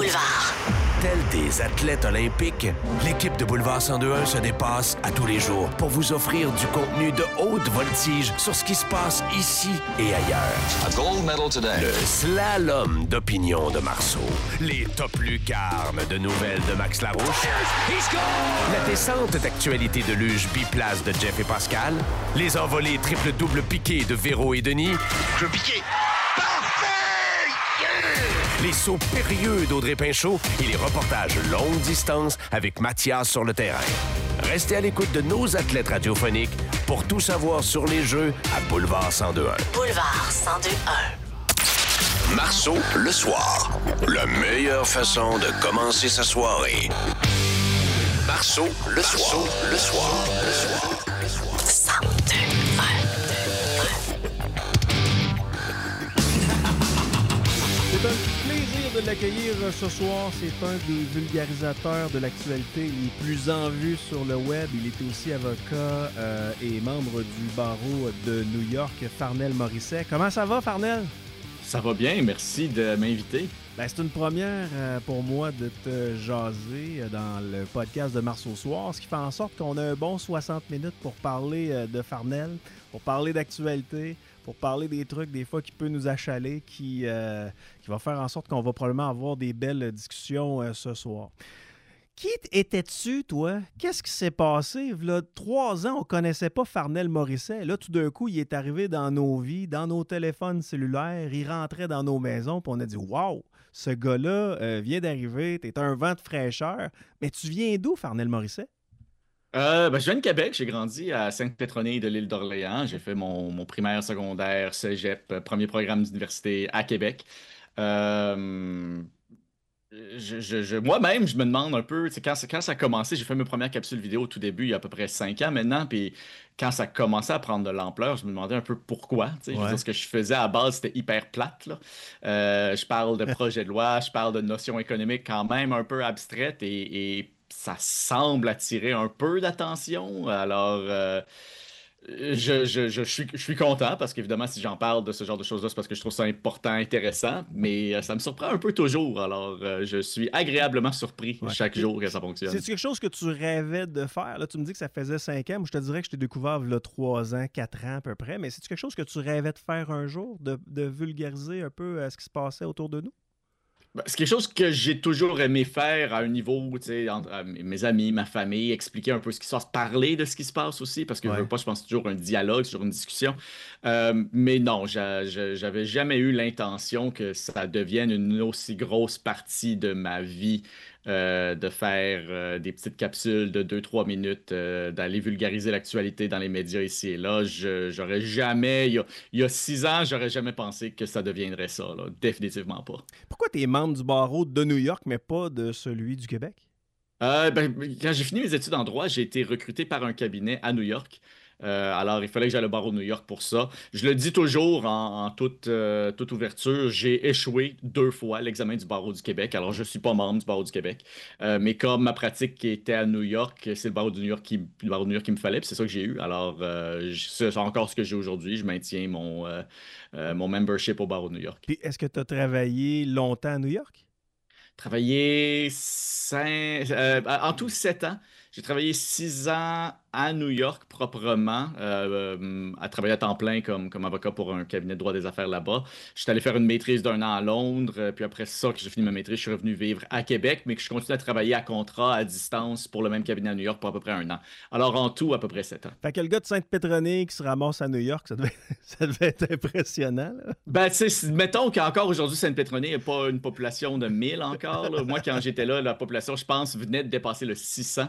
Boulevard. Tels des athlètes olympiques, l'équipe de Boulevard 1021 se dépasse à tous les jours pour vous offrir du contenu de haute voltige sur ce qui se passe ici et ailleurs. A gold medal today. Le slalom d'opinion de Marceau, les top lucarnes de nouvelles de Max Larouche, la descente d'actualité de luge biplace de Jeff et Pascal, les envolées triple-double piquées de Véro et Denis, Je piqué. les sauts périlleux d'Audrey Pinchot et les reportages longue distance avec Mathias sur le terrain. Restez à l'écoute de nos athlètes radiophoniques pour tout savoir sur les Jeux à Boulevard 1021. Boulevard 1021. Marceau, le soir. La meilleure façon de commencer sa soirée. Marceau, le soir. Le soir. Le soir. 1021. C'est un plaisir de l'accueillir ce soir. C'est un des vulgarisateurs de l'actualité les plus en vue sur le web. Il est aussi avocat et membre du barreau de New York, Farnell Morisset. Comment ça va, Farnell? Ça va bien, merci de m'inviter. Ben, c'est une première pour moi de te jaser dans le podcast de Marceau Soir, ce qui fait en sorte qu'on a un bon 60 minutes pour parler de Farnell, pour parler d'actualité, pour parler des trucs des fois qui peut nous achaler, qui va faire en sorte qu'on va probablement avoir des belles discussions ce soir. Qui étais-tu, toi? Qu'est-ce qui s'est passé? Là, 3 ans, on ne connaissait pas Farnell Morisset. Là, tout d'un coup, il est arrivé dans nos vies, dans nos téléphones cellulaires. Il rentrait dans nos maisons, puis on a dit « Wow! Ce gars-là vient d'arriver, t'es un vent de fraîcheur. » Mais tu viens d'où, Farnell Morisset? Je viens de Québec, j'ai grandi à Sainte-Pétronille de l'île d'Orléans. J'ai fait mon primaire, secondaire, cégep, premier programme d'université à Québec. Moi-même, je me demande un peu, tu sais, quand ça a commencé, j'ai fait mes premières capsules vidéo au tout début, il y a à peu près 5 ans maintenant, puis quand ça commençait à prendre de l'ampleur, je me demandais un peu pourquoi. Tu sais, je veux dire, ce que je faisais à base, c'était hyper plate, là. Je parle de projets de loi, je parle de notions économiques quand même un peu abstraites et ça semble attirer un peu d'attention. Alors, je suis content parce qu'évidemment, si j'en parle de ce genre de choses-là, c'est parce que je trouve ça important, intéressant, mais ça me surprend un peu toujours. Alors, je suis agréablement surpris chaque jour que ça fonctionne. C'est quelque chose que tu rêvais de faire? Là, tu me dis que ça faisait 5 ans. Moi, je te dirais que je t'ai découvert il y a 3 ans, 4 ans à peu près. Mais c'est quelque chose que tu rêvais de faire un jour, de vulgariser un peu ce qui se passait autour de nous? C'est quelque chose que j'ai toujours aimé faire à un niveau, tu sais, entre mes amis, ma famille, expliquer un peu ce qui se passe, parler de ce qui se passe aussi, parce que je veux pas, je pense toujours un dialogue, toujours une discussion. Mais non, j'avais jamais eu l'intention que ça devienne une aussi grosse partie de ma vie, de faire des petites capsules de 2-3 minutes, d'aller vulgariser l'actualité dans les médias ici et là. J'aurais jamais, il y a 6 ans, j'aurais jamais pensé que ça deviendrait ça, là. Définitivement pas. Pourquoi tu es membre du barreau de New York, mais pas de celui du Québec? Quand j'ai fini mes études en droit, j'ai été recruté par un cabinet à New York. Alors, il fallait que j'aille au barreau de New York pour ça. Je le dis toujours en toute ouverture, j'ai échoué 2 fois l'examen du barreau du Québec. Alors, je ne suis pas membre du barreau du Québec. Mais comme ma pratique qui était à New York, c'est le barreau de New York qui me fallait, puis c'est ça que j'ai eu. Alors, c'est encore ce que j'ai aujourd'hui. Je maintiens mon membership au barreau de New York. Puis, est-ce que tu as travaillé longtemps à New York? Travaillé en tout 7 ans. J'ai travaillé 6 ans à New York proprement, à travailler à temps plein comme avocat pour un cabinet de droit des affaires là-bas. Je suis allé faire une maîtrise d'1 an à Londres, puis après ça, que j'ai fini ma maîtrise, je suis revenu vivre à Québec, mais que je continue à travailler à contrat, à distance, pour le même cabinet à New York pour à peu près 1 an. Alors en tout, à peu près 7 ans. Fait que le gars de Sainte-Pétronille qui se ramasse à New York, ça devait être impressionnant, là. Ben, tu sais, mettons qu'encore aujourd'hui, Sainte-Pétronille n'est pas une population de 1000 encore, là. Moi, quand j'étais là, la population, je pense, venait de dépasser le 600.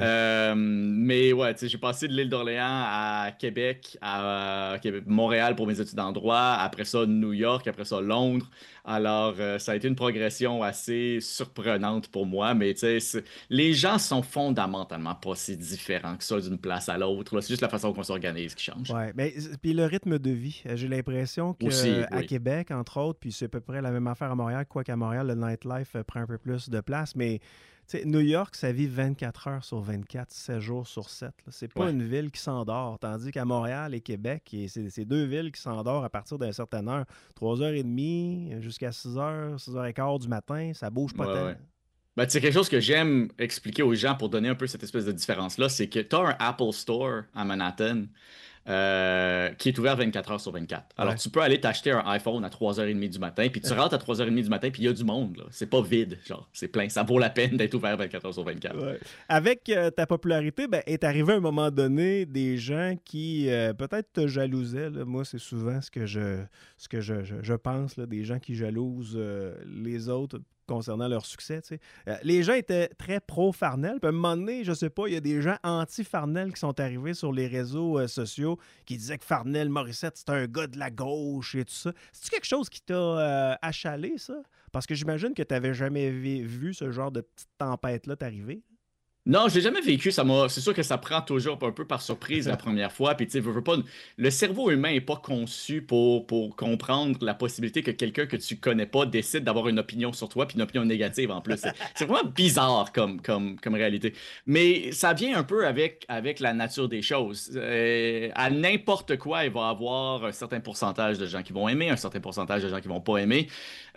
Mais ouais, tu sais, j'ai passé de l'île d'Orléans à Québec, à Montréal pour mes études en droit, après ça New York, après ça Londres. Alors, ça a été une progression assez surprenante pour moi, mais tu sais, les gens sont fondamentalement pas si différents que ça d'une place à l'autre, là. C'est juste la façon qu'on s'organise qui change. Ouais, mais puis le rythme de vie, j'ai l'impression qu'à Québec, entre autres, puis c'est à peu près la même affaire à Montréal, quoiqu'à Montréal, le nightlife prend un peu plus de place, mais sais, New York, ça vit 24 heures sur 24, 7 jours sur 7. Là. C'est pas une ville qui s'endort. Tandis qu'à Montréal et Québec, c'est deux villes qui s'endorment à partir d'une certaine heure. 3h30 jusqu'à 6h, 6h15 du matin, ça bouge pas tant. Ben, c'est quelque chose que j'aime expliquer aux gens pour donner un peu cette espèce de différence-là, c'est que tu as un Apple Store à Manhattan qui est ouvert 24 heures sur 24. Alors, tu peux aller t'acheter un iPhone à 3h30 du matin, puis tu rentres à 3h30 du matin, puis il y a du monde. Là. C'est pas vide, genre, c'est plein. Ça vaut la peine d'être ouvert 24 heures sur 24. Ouais. Avec ta popularité, ben, est arrivé à un moment donné des gens qui peut-être te jalousaient. Là. Moi, c'est souvent ce que je pense, là, des gens qui jalousent les autres concernant leur succès. Tu sais. Les gens étaient très pro-Farnell. Puis à un moment donné, je sais pas, il y a des gens anti-Farnell qui sont arrivés sur les réseaux sociaux qui disaient que Farnell Morissette, c'était un gars de la gauche et tout ça. C'est-tu quelque chose qui t'a achalé, ça? Parce que j'imagine que tu n'avais jamais vu ce genre de petite tempête-là t'arriver. Non, je l'ai jamais vécu. C'est sûr que ça prend toujours un peu par surprise la première fois. Puis, tu sais, veux pas. Le cerveau humain n'est pas conçu pour comprendre la possibilité que quelqu'un que tu connais pas décide d'avoir une opinion sur toi, puis une opinion négative en plus. C'est vraiment bizarre comme réalité. Mais ça vient un peu avec la nature des choses. À n'importe quoi, il va y avoir un certain pourcentage de gens qui vont aimer, un certain pourcentage de gens qui vont pas aimer.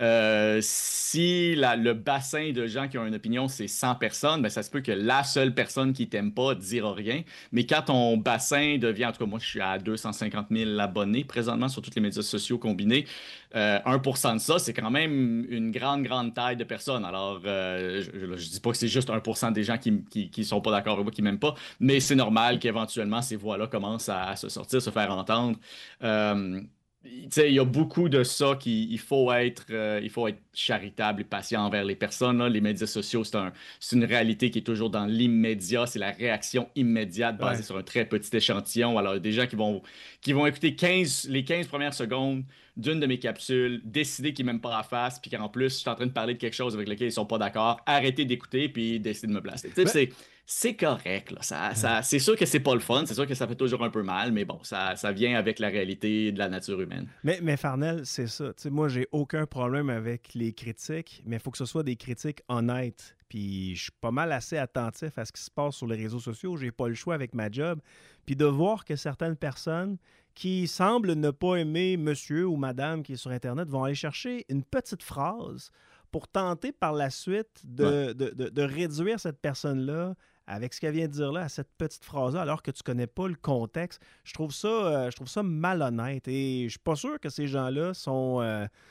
Si le bassin de gens qui ont une opinion, c'est 100 personnes, ben ça se peut que la seule personne qui t'aime pas dira rien. Mais quand ton bassin devient, en tout cas, moi, je suis à 250 000 abonnés présentement sur tous les médias sociaux combinés. 1% de ça, c'est quand même une grande taille de personnes. Alors, je dis pas que c'est juste 1% des gens qui sont pas d'accord avec moi, qui m'aiment pas, mais c'est normal qu'éventuellement, ces voix-là commencent à se sortir, se faire entendre. Il y a beaucoup de ça il faut être charitable et patient envers les personnes. Là. Les médias sociaux, c'est une réalité qui est toujours dans l'immédiat. C'est la réaction immédiate basée sur un très petit échantillon. Alors, il y a des gens qui vont écouter les 15 premières secondes d'une de mes capsules, décider qu'ils m'aiment pas à face, puis qu'en plus, je suis en train de parler de quelque chose avec lequel ils sont pas d'accord, arrêter d'écouter, puis décider de me placer. C'est correct. Là. C'est sûr que c'est pas le fun, c'est sûr que ça fait toujours un peu mal, mais bon, ça vient avec la réalité de la nature humaine. Mais Farnell, c'est ça. T'sais, moi, j'ai aucun problème avec les critiques, mais il faut que ce soit des critiques honnêtes. Puis je suis pas mal assez attentif à ce qui se passe sur les réseaux sociaux. J'ai pas le choix avec ma job. Puis de voir que certaines personnes qui semblent ne pas aimer monsieur ou madame qui est sur Internet vont aller chercher une petite phrase pour tenter par la suite de réduire cette personne-là avec ce qu'elle vient de dire là, à cette petite phrase-là, alors que tu connais pas le contexte. Je trouve ça malhonnête. Et je suis pas sûr que ces gens-là sont...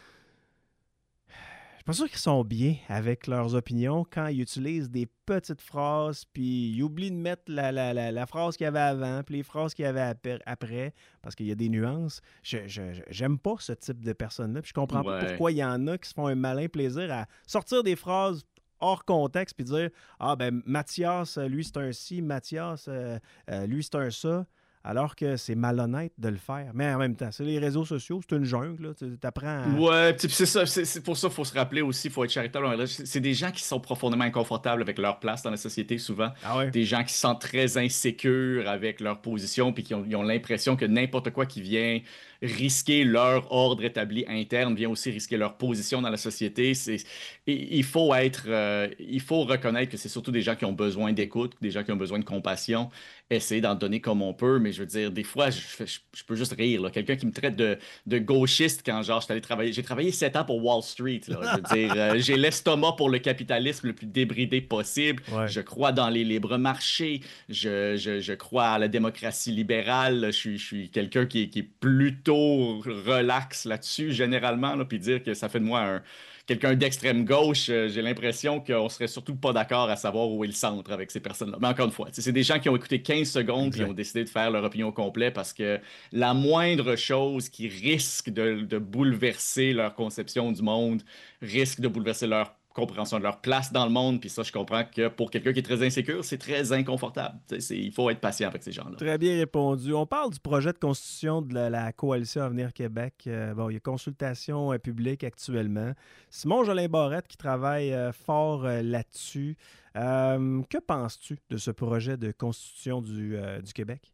je suis pas sûr qu'ils sont bien avec leurs opinions quand ils utilisent des petites phrases, puis ils oublient de mettre la phrase qu'il y avait avant, puis les phrases qu'il y avait après, parce qu'il y a des nuances. J'aime pas ce type de personnes-là, puis je comprends pas pourquoi il y en a qui se font un malin plaisir à sortir des phrases hors contexte, puis dire « Ah, ben Mathias, lui, c'est un ci, Mathias, lui, c'est un ça », alors que c'est malhonnête de le faire. Mais en même temps, c'est les réseaux sociaux, c'est une jungle, tu apprends à... Ouais, c'est ça, c'est pour ça qu'il faut se rappeler aussi, il faut être charitable. C'est des gens qui sont profondément inconfortables avec leur place dans la société, souvent. Des gens qui se sentent très insécures avec leur position, puis ils ont l'impression que n'importe quoi qui vient risquer leur ordre établi interne vient aussi risquer leur position dans la société. Il faut reconnaître que c'est surtout des gens qui ont besoin d'écoute, des gens qui ont besoin de compassion, essayer d'en donner comme on peut, mais je veux dire, des fois, je peux juste rire. Là. Quelqu'un qui me traite de gauchiste quand, genre, j'ai travaillé 7 ans pour Wall Street. Là. Je veux dire, j'ai l'estomac pour le capitalisme le plus débridé possible. Je crois dans les libres marchés. Je crois à la démocratie libérale. Je suis quelqu'un qui est plutôt relax là-dessus, généralement, là, puis dire que ça fait de moi quelqu'un d'extrême gauche, j'ai l'impression qu'on serait surtout pas d'accord à savoir où est le centre avec ces personnes-là. Mais encore une fois, c'est des gens qui ont écouté 15 secondes et ont décidé de faire leur opinion au complet parce que la moindre chose qui risque de bouleverser leur conception du monde risque de bouleverser leur compréhension de leur place dans le monde. Puis ça, je comprends que pour quelqu'un qui est très insécure, c'est très inconfortable. Il faut être patient avec ces gens-là. Très bien répondu. On parle du projet de constitution de la Coalition Avenir Québec. Il y a consultation publique actuellement. Simon Jolin Barrette qui travaille fort là-dessus. Que penses-tu de ce projet de constitution du Québec?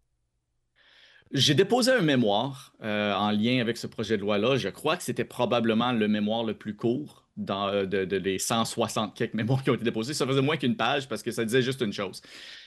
J'ai déposé un mémoire en lien avec ce projet de loi-là. Je crois que c'était probablement le mémoire le plus court les 160 quelques mémoires qui ont été déposées. Ça faisait moins qu'une page parce que ça disait juste une chose.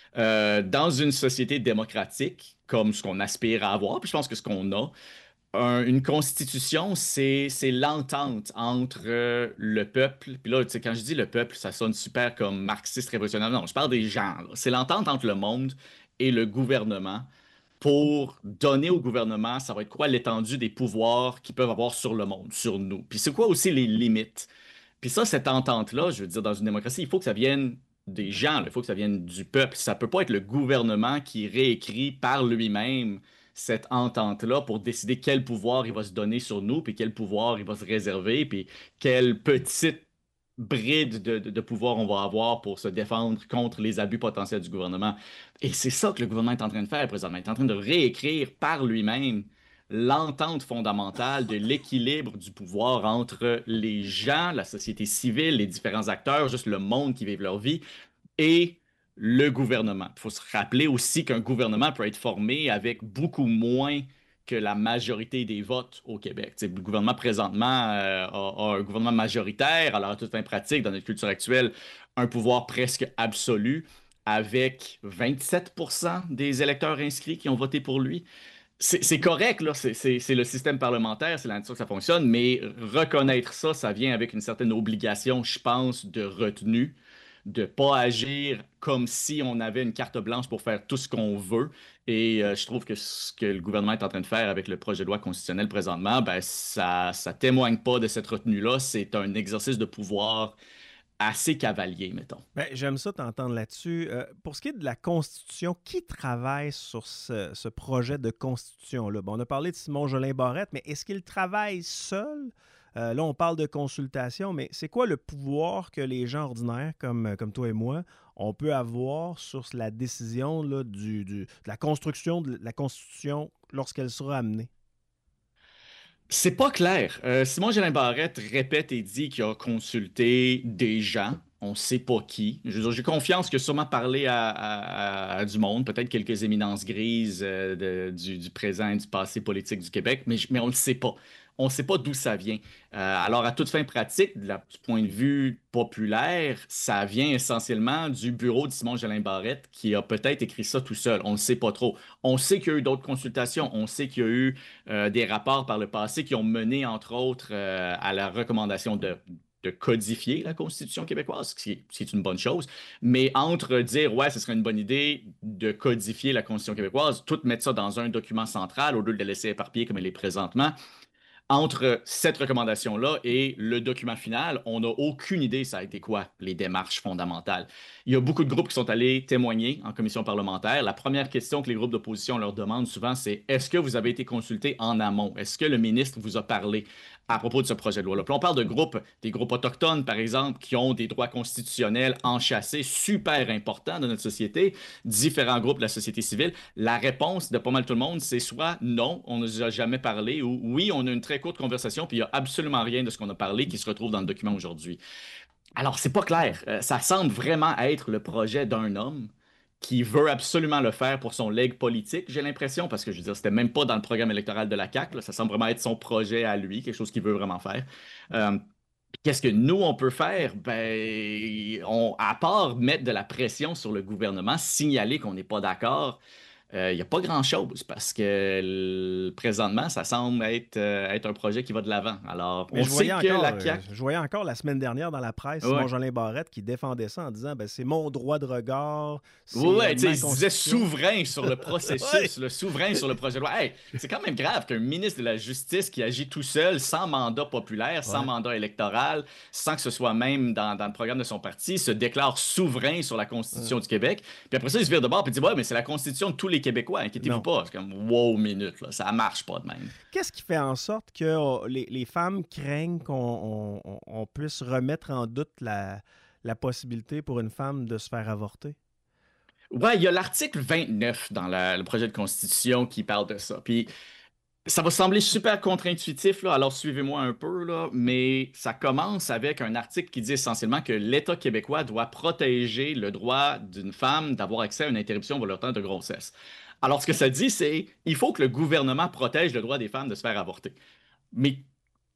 Dans une société démocratique, comme ce qu'on aspire à avoir, puis je pense que ce qu'on a, une constitution, c'est l'entente entre le peuple. Puis là, tu sais, quand je dis le peuple, ça sonne super comme marxiste révolutionnaire. Non, je parle des gens, là. C'est l'entente entre le monde et le gouvernement pour donner au gouvernement, ça va être quoi l'étendue des pouvoirs qu'ils peuvent avoir sur le monde, sur nous. Puis c'est quoi aussi les limites. Puis ça, cette entente-là, je veux dire, dans une démocratie, il faut que ça vienne des gens, là. Il faut que ça vienne du peuple. Ça peut pas être le gouvernement qui réécrit par lui-même cette entente-là pour décider quel pouvoir il va se donner sur nous, puis quel pouvoir il va se réserver, puis quelle petite bride de pouvoir on va avoir pour se défendre contre les abus potentiels du gouvernement. Et c'est ça que le gouvernement est en train de faire présentement. Il est en train de réécrire par lui-même l'entente fondamentale de l'équilibre du pouvoir entre les gens, la société civile, les différents acteurs, juste le monde qui vit leur vie, et le gouvernement. Il faut se rappeler aussi qu'un gouvernement peut être formé avec beaucoup moins que la majorité des votes au Québec. T'sais, le gouvernement présentement a un gouvernement majoritaire, alors à toute fin pratique, dans notre culture actuelle, un pouvoir presque absolu, avec 27% des électeurs inscrits qui ont voté pour lui. C'est correct, là, c'est le système parlementaire, c'est là-dessus que ça fonctionne, mais reconnaître ça, ça vient avec une certaine obligation, je pense, de retenue, de ne pas agir comme si on avait une carte blanche pour faire tout ce qu'on veut. Et je trouve que ce que le gouvernement est en train de faire avec le projet de loi constitutionnel présentement, ben, ça ne témoigne pas de cette retenue-là. C'est un exercice de pouvoir assez cavalier, mettons. Ben, j'aime ça t'entendre là-dessus. Pour ce qui est de la Constitution, qui travaille sur ce projet de Constitution-là? Bon, on a parlé de Simon Jolin Barrette, mais est-ce qu'il travaille seul? Là, on parle de consultation, mais c'est quoi le pouvoir que les gens ordinaires, comme toi et moi, on peut avoir sur la décision là, de la construction de la Constitution lorsqu'elle sera amenée? C'est pas clair. Simon Jolin Barrette répète et dit qu'il a consulté des gens. On sait pas qui. Je veux dire, j'ai confiance qu'il a sûrement parlé à du monde, peut-être quelques éminences grises du présent et du passé politique du Québec, mais on ne le sait pas. On ne sait pas d'où ça vient. Alors, à toute fin pratique, du point de vue populaire, ça vient essentiellement du bureau de Simon Jolin Barrette qui a peut-être écrit ça tout seul. On ne sait pas trop. On sait qu'il y a eu d'autres consultations. On sait qu'il y a eu des rapports par le passé qui ont mené, entre autres, à la recommandation de codifier la Constitution québécoise, ce qui est une bonne chose. Mais entre dire, ouais, ce serait une bonne idée de codifier la Constitution québécoise, tout mettre ça dans un document central au lieu de le laisser éparpiller comme elle est présentement, entre cette recommandation-là et le document final, on n'a aucune idée ça a été quoi, les démarches fondamentales. Il y a beaucoup de groupes qui sont allés témoigner en commission parlementaire. La première question que les groupes d'opposition leur demandent souvent, c'est est-ce que vous avez été consulté en amont? Est-ce que le ministre vous a parlé à propos de ce projet de loi-là? Puis on parle de groupes, des groupes autochtones, par exemple, qui ont des droits constitutionnels enchâssés super importants dans notre société, différents groupes de la société civile. La réponse de pas mal tout le monde, c'est soit non, on ne nous a jamais parlé, ou oui, on a une très courte conversation, puis il n'y a absolument rien de ce qu'on a parlé qui se retrouve dans le document aujourd'hui. Alors, c'est pas clair. Ça semble vraiment être le projet d'un homme qui veut absolument le faire pour son legs politique, j'ai l'impression, parce que je veux dire, c'était même pas dans le programme électoral de la CAQ, là. Ça semble vraiment être son projet à lui, quelque chose qu'il veut vraiment faire. Qu'est-ce que nous, on peut faire? Ben, à part mettre de la pression sur le gouvernement, signaler qu'on n'est pas d'accord, il n'y a pas grand-chose parce que présentement, ça semble être un projet qui va de l'avant. Alors, Mais on sait que la CAQ... je voyais encore la semaine dernière dans la presse Ouais. Simon Jolin Barrette qui défendait ça en disant ben, c'est mon droit de regard. C'est Ouais, tu sais, ma il se disait constitution. souverain sur le processus, le souverain sur le projet de loi. Hey, c'est quand même grave qu'un ministre de la Justice qui agit tout seul, sans mandat populaire, sans Ouais. mandat électoral, sans que ce soit même dans le programme de son parti, se déclare souverain sur la Constitution du Québec. Puis après ça, il se vire de bord et dit ouais, mais c'est la Constitution de tous les Québécois, inquiétez-vous Non. pas. C'est comme wow, minute, là, ça marche pas de même. Qu'est-ce qui fait en sorte que les femmes craignent qu'on puisse remettre en doute la possibilité pour une femme de se faire avorter? Ouais, il y a l'article 29 dans le projet de Constitution qui parle de ça. Puis ça va sembler super contre-intuitif, là, alors suivez-moi un peu, là, mais ça commence avec un article qui dit essentiellement que l'État québécois doit protéger le droit d'une femme d'avoir accès à une interruption volontaire de grossesse. Alors, ce que ça dit, c'est il faut que le gouvernement protège le droit des femmes de se faire avorter. Mais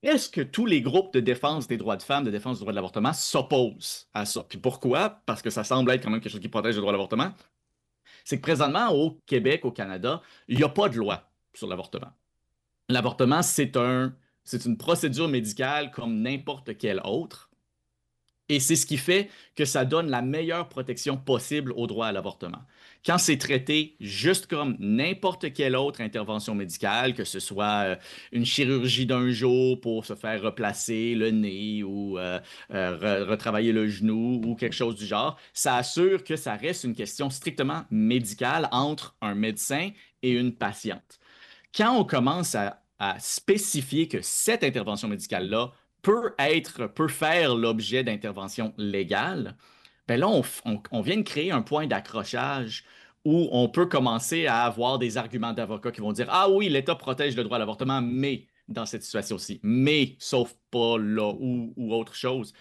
est-ce que tous les groupes de défense des droits de femmes, de défense du droit de l'avortement s'opposent à ça? Puis pourquoi? Parce que ça semble être quand même quelque chose qui protège le droit de l'avortement. C'est que présentement, au Québec, au Canada, il n'y a pas de loi sur l'avortement. L'avortement, c'est une procédure médicale comme n'importe quelle autre. Et c'est ce qui fait que ça donne la meilleure protection possible au droit à l'avortement. Quand c'est traité juste comme n'importe quelle autre intervention médicale, que ce soit une chirurgie d'un jour pour se faire replacer le nez ou retravailler le genou ou quelque chose du genre, ça assure que ça reste une question strictement médicale entre un médecin et une patiente. Quand on commence à spécifier que cette intervention médicale-là peut faire l'objet d'interventions légales, ben là, on vient de créer un point d'accrochage où on peut commencer à avoir des arguments d'avocats qui vont dire: ah oui, l'État protège le droit à l'avortement, mais dans cette situation-ci, mais sauf pas là ou autre chose.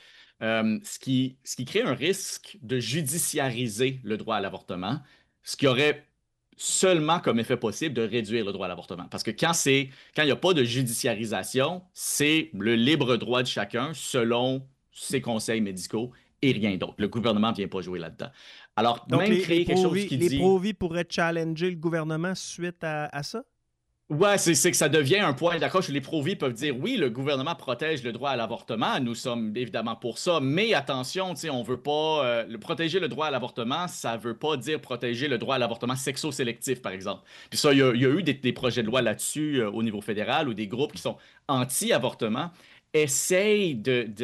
Ce qui crée un risque de judiciariser le droit à l'avortement, ce qui aurait seulement comme effet possible de réduire le droit à l'avortement. Parce que quand il n'y a pas de judiciarisation, c'est le libre droit de chacun selon ses conseils médicaux et rien d'autre. Le gouvernement ne vient pas jouer là-dedans. Alors, Donc, même créer quelque chose qui dit... Les pro-vie pourraient challenger le gouvernement suite à ça? Ouais, c'est que ça devient un point d'accroche où les pro-vie peuvent dire: oui, le gouvernement protège le droit à l'avortement, nous sommes évidemment pour ça, mais attention, on veut pas protéger le droit à l'avortement, ça veut pas dire protéger le droit à l'avortement sexo-sélectif, par exemple. Puis ça, il y a eu des projets de loi là-dessus au niveau fédéral ou des groupes qui sont anti-avortement essayent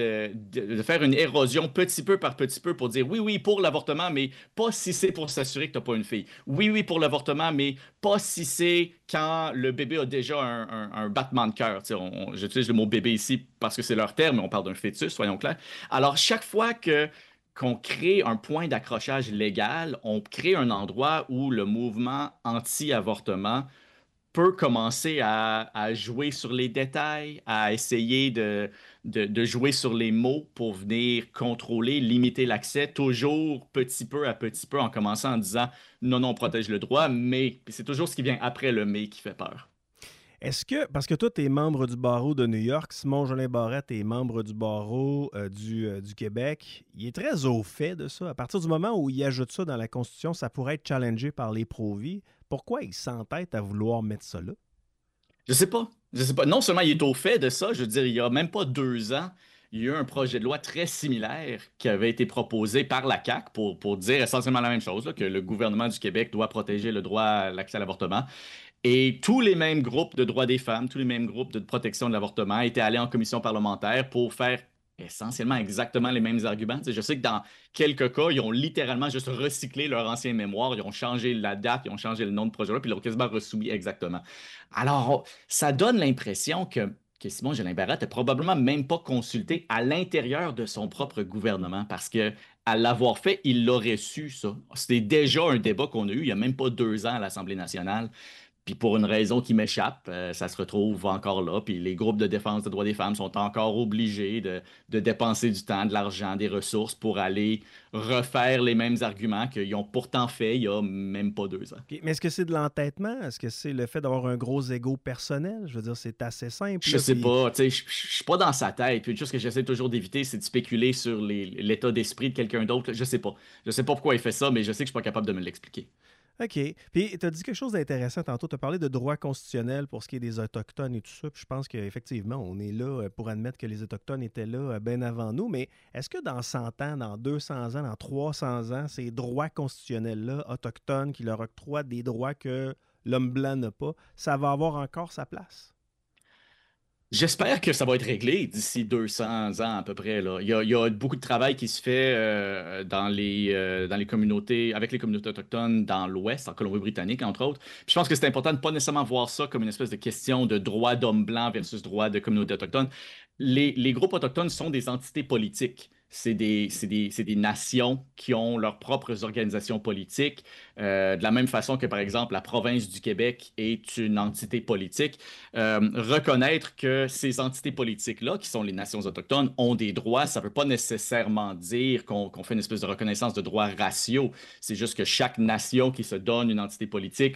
de faire une érosion petit peu par petit peu pour dire: oui, oui, pour l'avortement, mais pas si c'est pour s'assurer que tu n'as pas une fille. Oui, oui, pour l'avortement, mais pas si c'est quand le bébé a déjà un battement de cœur. J'utilise le mot bébé ici parce que c'est leur terme, mais on parle d'un fœtus, soyons clairs. Alors, chaque fois qu'on crée un point d'accrochage légal, on crée un endroit où le mouvement anti-avortement peut commencer à jouer sur les détails, à essayer de jouer sur les mots pour venir contrôler, limiter l'accès, toujours petit peu à petit peu, en commençant en disant: non, non, on protège le droit, mais c'est toujours ce qui vient après le mais qui fait peur. Est-ce que, parce que toi, tu es membre du barreau de New York, Simon-Jolin Barrette est membre du barreau du Québec, il est très au fait de ça. À partir du moment où il ajoute ça dans la Constitution, ça pourrait être challengé par les pro-vie. Pourquoi il s'entête à vouloir mettre ça là? Je sais pas. Je sais pas. Non seulement il est au fait de ça, je veux dire, il y a même pas 2 ans, il y a eu un projet de loi très similaire qui avait été proposé par la CAQ pour dire essentiellement la même chose, là, que le gouvernement du Québec doit protéger le droit à l'accès à l'avortement. Et tous les mêmes groupes de droits des femmes, tous les mêmes groupes de protection de l'avortement étaient allés en commission parlementaire pour faire essentiellement exactement les mêmes arguments. Tu sais, je sais que dans quelques cas, ils ont littéralement juste recyclé leur ancien mémoire, ils ont changé la date, ils ont changé le nom de projet-là, puis ils l'ont quasiment ressoumis exactement. Alors, ça donne l'impression que Simon Jolin Barrette n'a probablement même pas consulté à l'intérieur de son propre gouvernement parce que à l'avoir fait, il l'aurait su, ça. C'était déjà un débat qu'on a eu il n'y a même pas 2 ans à l'Assemblée nationale. Puis pour une raison qui m'échappe, ça se retrouve encore là. Puis les groupes de défense des droits des femmes sont encore obligés de dépenser du temps, de l'argent, des ressources pour aller refaire les mêmes arguments qu'ils ont pourtant fait il y a même pas 2 ans. Okay. Mais est-ce que c'est de l'entêtement? Est-ce que c'est le fait d'avoir un gros ego personnel? Je veux dire, c'est assez simple. Je sais pas. Tu sais, je suis pas dans sa tête. Puis une chose que j'essaie toujours d'éviter, c'est de spéculer sur l'état d'esprit de quelqu'un d'autre. Je sais pas. Je sais pas pourquoi il fait ça, mais je sais que je suis pas capable de me l'expliquer. OK. Puis, tu as dit quelque chose d'intéressant tantôt. Tu as parlé de droit constitutionnel pour ce qui est des Autochtones et tout ça. Puis, je pense qu'effectivement, on est là pour admettre que les Autochtones étaient là bien avant nous. Mais est-ce que dans 100 ans, dans 200 ans, dans 300 ans, ces droits constitutionnels-là, autochtones, qui leur octroient des droits que l'homme blanc n'a pas, ça va avoir encore sa place? J'espère que ça va être réglé d'ici 200 ans à peu près, là. Il y a beaucoup de travail qui se fait dans les communautés, avec les communautés autochtones dans l'Ouest, en Colombie-Britannique, entre autres. Puis je pense que c'est important de ne pas nécessairement voir ça comme une espèce de question de droit d'homme blanc versus droit de communauté autochtone. Les groupes autochtones sont des entités politiques. C'est des nations qui ont leurs propres organisations politiques, de la même façon que, par exemple, la province du Québec est une entité politique. Reconnaître que ces entités politiques-là, qui sont les nations autochtones, ont des droits, ça ne veut pas nécessairement dire qu'on fait une espèce de reconnaissance de droits raciaux. C'est juste que chaque nation qui se donne une entité politique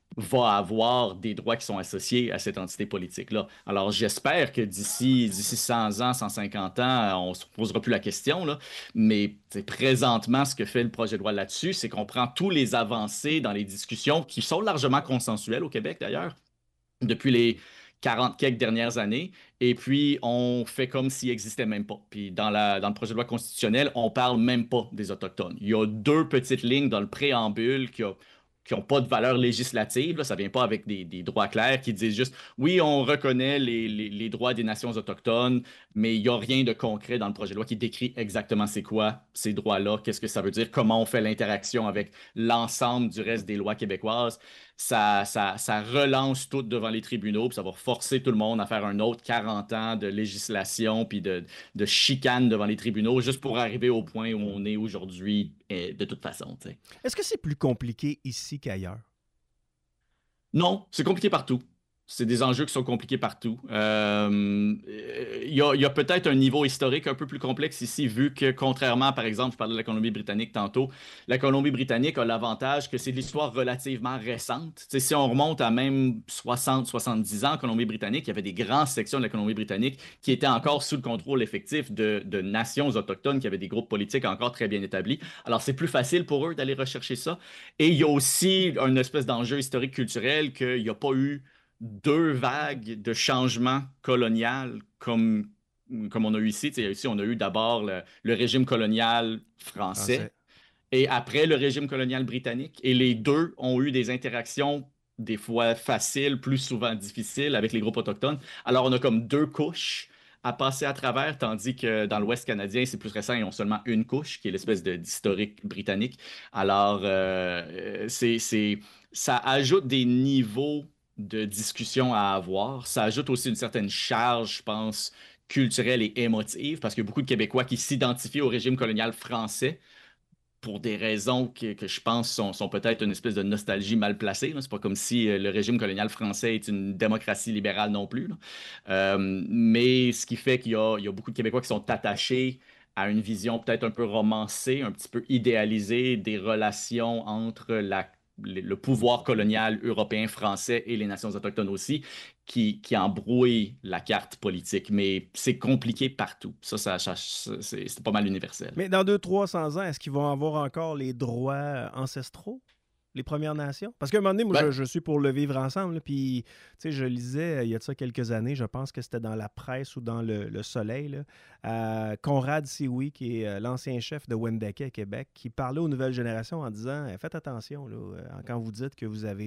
va avoir des droits qui sont associés à cette entité politique-là. Alors, j'espère que d'ici 100 ans, 150 ans, on ne se posera plus la question, là. Mais présentement, ce que fait le projet de loi là-dessus, c'est qu'on prend tous les avancées dans les discussions qui sont largement consensuelles au Québec, d'ailleurs, depuis les 40 quelques dernières années, et puis on fait comme s'il n'existait même pas. Puis dans le projet de loi constitutionnel, on parle même pas des Autochtones. Il y a 2 petites lignes dans le préambule qui ont pas de valeur législative, là, ça vient pas avec des droits clairs qui disent juste, oui, on reconnaît les droits des nations autochtones, mais il n'y a rien de concret dans le projet de loi qui décrit exactement c'est quoi ces droits-là, qu'est-ce que ça veut dire, comment on fait l'interaction avec l'ensemble du reste des lois québécoises. Ça relance tout devant les tribunaux, puis ça va forcer tout le monde à faire un autre 40 ans de législation, puis de chicane devant les tribunaux, juste pour arriver au point où on est aujourd'hui, de toute façon. T'sais. Est-ce que c'est plus compliqué ici qu'ailleurs? Non, c'est compliqué partout. C'est des enjeux qui sont compliqués partout. Il y a peut-être un niveau historique un peu plus complexe ici, vu que contrairement, par exemple, je parlais de la Colombie-Britannique tantôt, la Colombie-Britannique a l'avantage que c'est de l'histoire relativement récente. T'sais, si on remonte à même 60-70 ans, en Colombie-Britannique, il y avait des grandes sections de la Colombie-Britannique qui étaient encore sous le contrôle effectif de nations autochtones, qui avaient des groupes politiques encore très bien établis. Alors, c'est plus facile pour eux d'aller rechercher ça. Et il y a aussi une espèce d'enjeu historique culturel qu'il n'y a pas eu 2 vagues de changement colonial comme on a eu ici. Ici, on a eu d'abord le régime colonial français et après le régime colonial britannique. Et les deux ont eu des interactions des fois faciles, plus souvent difficiles avec les groupes autochtones. Alors, on a comme 2 couches à passer à travers, tandis que dans l'Ouest canadien, c'est plus récent, ils ont seulement une couche, qui est l'espèce d'historique britannique. Alors, ça ajoute des niveaux de discussion à avoir. Ça ajoute aussi une certaine charge, je pense, culturelle et émotive, parce qu'il y a beaucoup de Québécois qui s'identifient au régime colonial français pour des raisons que je pense sont peut-être une espèce de nostalgie mal placée. C'est pas comme si le régime colonial français est une démocratie libérale non plus. Mais ce qui fait qu'il y a beaucoup de Québécois qui sont attachés à une vision peut-être un peu romancée, un petit peu idéalisée des relations entre le pouvoir colonial européen, français et les nations autochtones aussi, qui embrouille la carte politique. Mais c'est compliqué partout. C'est pas mal universel. Mais dans 200-300 ans, est-ce qu'ils vont avoir encore les droits ancestraux? Les Premières Nations? Parce qu'à un moment donné, moi, je suis pour le vivre ensemble. Là, puis, tu sais, je lisais, il y a de ça quelques années, je pense que c'était dans la presse ou dans le Soleil, là, Conrad Sioui, qui est l'ancien chef de Wendake à Québec, qui parlait aux nouvelles générations en disant « Faites attention, là, quand vous dites que vous avez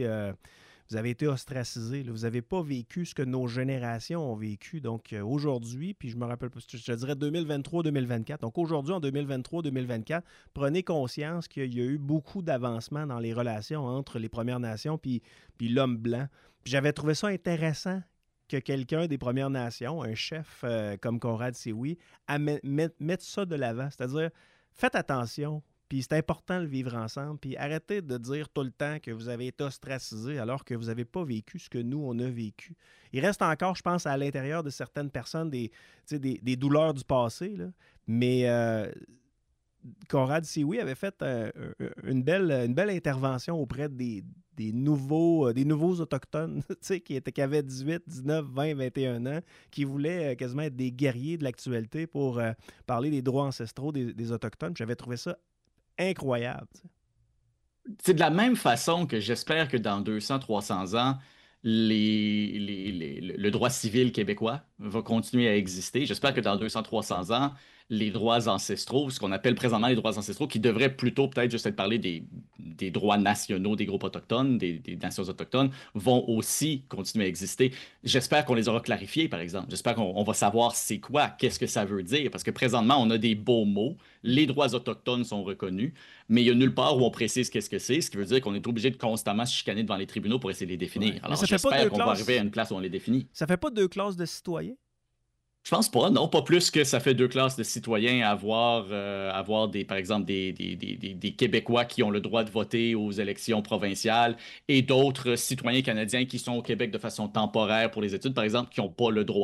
été ostracisé. Là. Vous n'avez pas vécu ce que nos générations ont vécu. Donc, aujourd'hui, puis je me rappelle pas, je dirais 2023-2024. Donc, aujourd'hui, en 2023-2024, prenez conscience qu'il y a eu beaucoup d'avancements dans les relations entre les Premières Nations puis l'homme blanc. Puis j'avais trouvé ça intéressant que quelqu'un des Premières Nations, un chef comme Conrad Sioui, mette ça de l'avant. C'est-à-dire, faites attention. Puis c'est important de vivre ensemble. Puis arrêtez de dire tout le temps que vous avez été ostracisé alors que vous n'avez pas vécu ce que nous, on a vécu. Il reste encore, je pense, à l'intérieur de certaines personnes des douleurs du passé. Là. Mais Conrad Sioui avait fait une belle intervention auprès des nouveaux autochtones qui avaient 18, 19, 20, 21 ans, qui voulaient quasiment être des guerriers de l'actualité pour parler des droits ancestraux des Autochtones. J'avais trouvé ça incroyable. C'est de la même façon que j'espère que dans 200-300 ans, le droit civil québécois va continuer à exister. J'espère que dans 200-300 ans, les droits ancestraux, ce qu'on appelle présentement les droits ancestraux, qui devraient plutôt peut-être juste être parlé des droits nationaux des groupes autochtones, des nations autochtones, vont aussi continuer à exister. J'espère qu'on les aura clarifiés, par exemple. J'espère qu'on va savoir c'est quoi, qu'est-ce que ça veut dire, parce que présentement, on a des beaux mots, les droits autochtones sont reconnus, mais il n'y a nulle part où on précise qu'est-ce que c'est, ce qui veut dire qu'on est obligé de constamment se chicaner devant les tribunaux pour essayer de les définir. Ouais. Alors j'espère qu'on va arriver à une place où on les définit. Ça fait pas 2 classes de citoyens? Je pense pas, non, pas plus que ça fait 2 classes de citoyens à avoir par exemple, des Québécois qui ont le droit de voter aux élections provinciales et d'autres citoyens canadiens qui sont au Québec de façon temporaire pour les études, par exemple, qui n'ont pas le droit.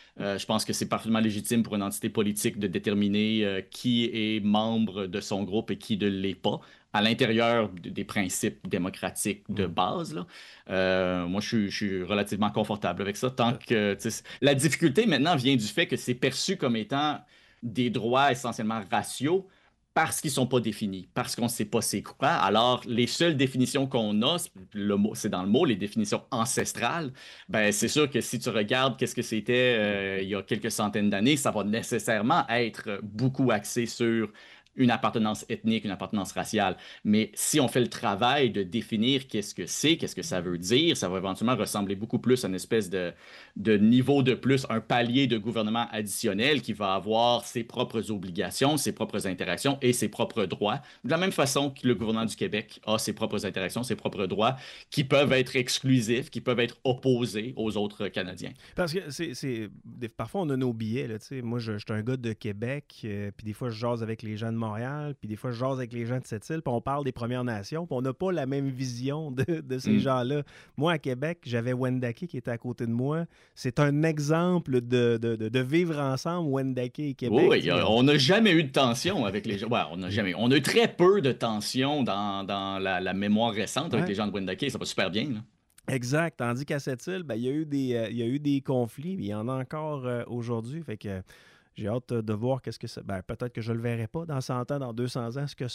Je pense que c'est parfaitement légitime pour une entité politique de déterminer qui est membre de son groupe et qui ne l'est pas, à l'intérieur des principes démocratiques de base. Là. Moi, je suis relativement confortable avec ça. Tant que la difficulté maintenant vient du fait que c'est perçu comme étant des droits essentiellement raciaux parce qu'ils ne sont pas définis, parce qu'on ne sait pas c'est quoi. Alors, les seules définitions qu'on a, c'est dans le mot, les définitions ancestrales, ben, c'est sûr que si tu regardes qu'est-ce que c'était il y a quelques centaines d'années, ça va nécessairement être beaucoup axé sur une appartenance ethnique, une appartenance raciale. Mais si on fait le travail de définir qu'est-ce que c'est, qu'est-ce que ça veut dire, ça va éventuellement ressembler beaucoup plus à une espèce de niveau de plus, un palier de gouvernement additionnel qui va avoir ses propres obligations, ses propres interactions et ses propres droits. De la même façon que le gouvernement du Québec a ses propres interactions, ses propres droits qui peuvent être exclusifs, qui peuvent être opposés aux autres Canadiens. Parce que parfois, on a nos billets. Là, moi, je suis un gars de Québec, puis des fois, je jase avec les gens de Montréal, puis des fois, je jase avec les gens de Sept-Îles, puis on parle des Premières Nations, puis on n'a pas la même vision de ces gens-là. Moi, à Québec, j'avais Wendake qui était à côté de moi. C'est un exemple de vivre ensemble, Wendake et Québec. Oui, on n'a jamais eu de tension avec les gens. Ouais, on a eu très peu de tension dans la mémoire récente avec les gens de Wendake. Ça va super bien, là. Exact. Tandis qu'à Sept-Îles, il y a eu des conflits, mais il y en a encore aujourd'hui. Fait que j'ai hâte de voir qu'est-ce que ça. Peut-être que je le verrai pas dans 100 ans, dans 200 ans, ce que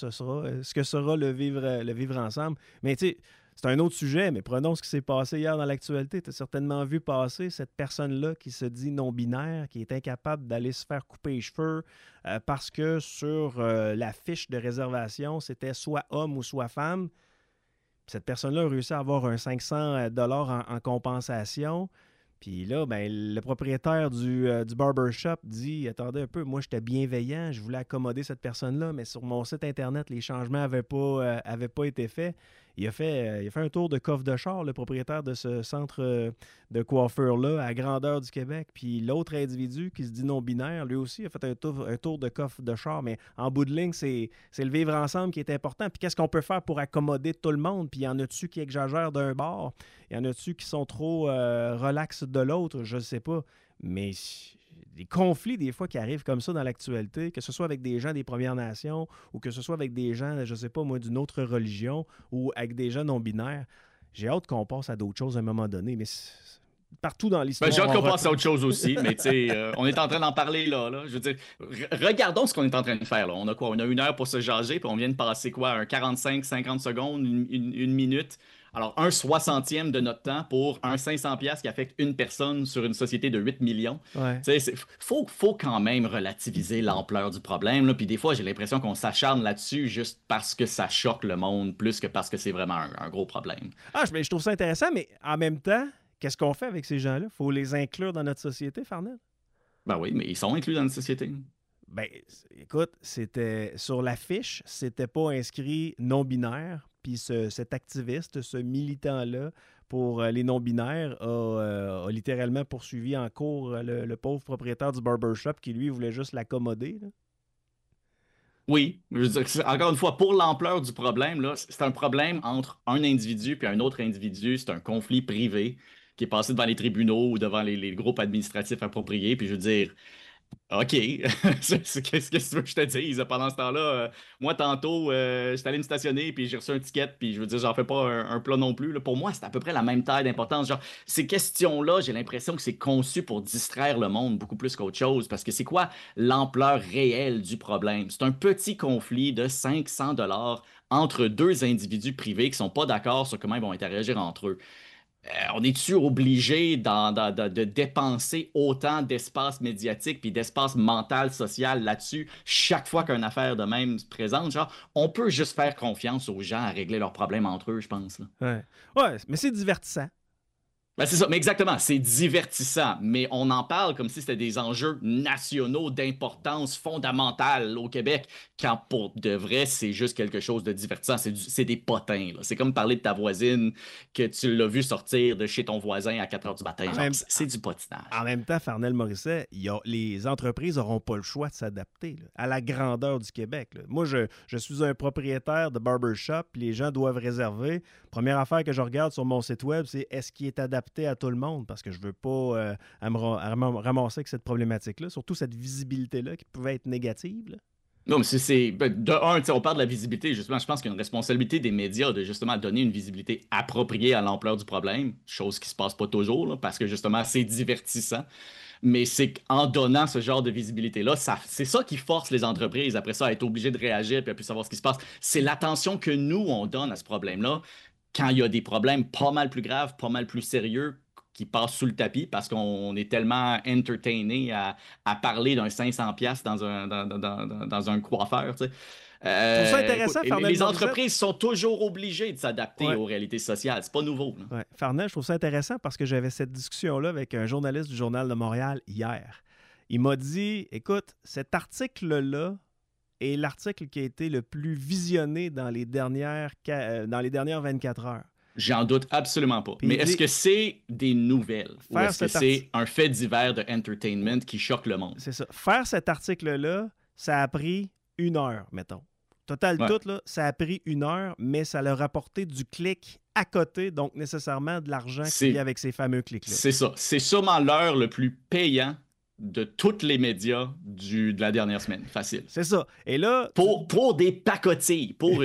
sera le vivre ensemble. Mais tu sais, c'est un autre sujet, mais prenons ce qui s'est passé hier dans l'actualité. Tu as certainement vu passer cette personne-là qui se dit non-binaire, qui est incapable d'aller se faire couper les cheveux parce que sur la fiche de réservation, c'était soit homme ou soit femme. Cette personne-là a réussi à avoir un 500 $ en compensation. Puis là, le propriétaire du barbershop dit « Attendez un peu, moi, j'étais bienveillant, je voulais accommoder cette personne-là, mais sur mon site Internet, les changements n'avaient pas été faits. » Il a fait un tour de coffre de char, le propriétaire de ce centre de coiffure-là, à grandeur du Québec. Puis l'autre individu qui se dit non-binaire, lui aussi, a fait un tour de coffre de char. Mais en bout de ligne, c'est le vivre ensemble qui est important. Puis qu'est-ce qu'on peut faire pour accommoder tout le monde? Puis y en a-tu qui exagèrent d'un bord? Y en a-tu qui sont trop relax de l'autre? Je ne sais pas. Mais des conflits, des fois, qui arrivent comme ça dans l'actualité, que ce soit avec des gens des Premières Nations ou que ce soit avec des gens, je ne sais pas moi, d'une autre religion ou avec des gens non-binaires, j'ai hâte qu'on passe à d'autres choses à un moment donné, mais partout dans l'histoire... J'ai hâte qu'on passe à autre chose aussi, mais tu sais, on est en train d'en parler là. Je veux dire, regardons ce qu'on est en train de faire là. On a quoi? On a 1 heure pour se jaser, puis on vient de passer quoi? Un 45-50 secondes, une minute. Alors, un 60e de notre temps pour un 500$ qui affecte une personne sur une société de 8 millions. Ouais. Faut quand même relativiser l'ampleur du problème. Là. Puis des fois, j'ai l'impression qu'on s'acharne là-dessus juste parce que ça choque le monde plus que parce que c'est vraiment un gros problème. Je trouve ça intéressant, mais en même temps, qu'est-ce qu'on fait avec ces gens-là? Il faut les inclure dans notre société, Farnell? Ben oui, mais ils sont inclus dans notre société. Écoute, c'était sur la fiche, c'était pas inscrit non-binaire. Puis cet activiste, ce militant-là pour les non-binaires a littéralement poursuivi en cours le pauvre propriétaire du barbershop qui, lui, voulait juste l'accommoder. Là. Oui, je veux dire, encore une fois, pour l'ampleur du problème, là, c'est un problème entre un individu et un autre individu. C'est un conflit privé qui est passé devant les tribunaux ou devant les groupes administratifs appropriés. Puis je veux dire... OK. Qu'est-ce que tu veux que je te dise? Pendant ce temps-là, moi, tantôt, j'étais allé me stationner, puis j'ai reçu un ticket, puis je veux dire, j'en fais pas un plat non plus. Là. Pour moi, c'est à peu près la même taille d'importance. Genre, ces questions-là, j'ai l'impression que c'est conçu pour distraire le monde beaucoup plus qu'autre chose, parce que c'est quoi l'ampleur réelle du problème? C'est un petit conflit de 500 $ entre deux individus privés qui sont pas d'accord sur comment ils vont interagir entre eux. On est-tu obligé de dépenser autant d'espace médiatique puis d'espace mental, social là-dessus chaque fois qu'une affaire de même se présente? Genre, on peut juste faire confiance aux gens à régler leurs problèmes entre eux, je pense. Là. Ouais, mais c'est divertissant. C'est ça, mais exactement, c'est divertissant, mais on en parle comme si c'était des enjeux nationaux d'importance fondamentale au Québec, quand pour de vrai, c'est juste quelque chose de divertissant, c'est des potins. Là. C'est comme parler de ta voisine que tu l'as vu sortir de chez ton voisin à 4 h du matin. C'est du potinage. En même temps, Farnell Morisset, les entreprises n'auront pas le choix de s'adapter à la grandeur du Québec. Là. Moi, je suis un propriétaire de barbershop, les gens doivent réserver. Première affaire que je regarde sur mon site web, c'est est-ce qu'il est adapté s'adapter à tout le monde parce que je veux pas ramasser avec cette problématique-là, surtout cette visibilité-là qui pouvait être négative. Là. Non, mais de un, on parle de la visibilité, justement, je pense qu'il y a une responsabilité des médias de justement donner une visibilité appropriée à l'ampleur du problème, chose qui se passe pas toujours, là, parce que justement, c'est divertissant. Mais c'est qu'en donnant ce genre de visibilité-là, c'est ça qui force les entreprises, après ça, à être obligées de réagir et à plus savoir ce qui se passe. C'est l'attention que nous, on donne à ce problème-là quand il y a des problèmes pas mal plus graves, pas mal plus sérieux qui passent sous le tapis parce qu'on est tellement entertainé à parler d'un 500$ dans un coiffeur. Tu sais. Je trouve ça intéressant, Farnell Les Morissette. entreprises sont toujours obligées de s'adapter Ouais. aux réalités sociales. C'est pas nouveau. Là. Ouais. Farnell, je trouve ça intéressant parce que j'avais cette discussion-là avec un journaliste du Journal de Montréal hier. Il m'a dit, écoute, cet article-là est l'article qui a été le plus visionné dans les dernières 24 heures. J'en doute absolument pas. Puis Mais il est-ce dit- que c'est des nouvelles ou Faire est-ce que cet c'est un fait divers de entertainment qui choque le monde? C'est ça. Faire cet article-là, ça a pris 1 heure, mettons. Total Ouais. tout, là, ça a pris 1 heure, mais ça leur a rapporté du clic à côté, donc nécessairement de l'argent qui C'est- vient avec ces fameux clics-là. C'est ça. C'est sûrement l'heure le plus payant de tous les médias de la dernière semaine. Facile. C'est ça. Et là, Pour des pacotilles, pour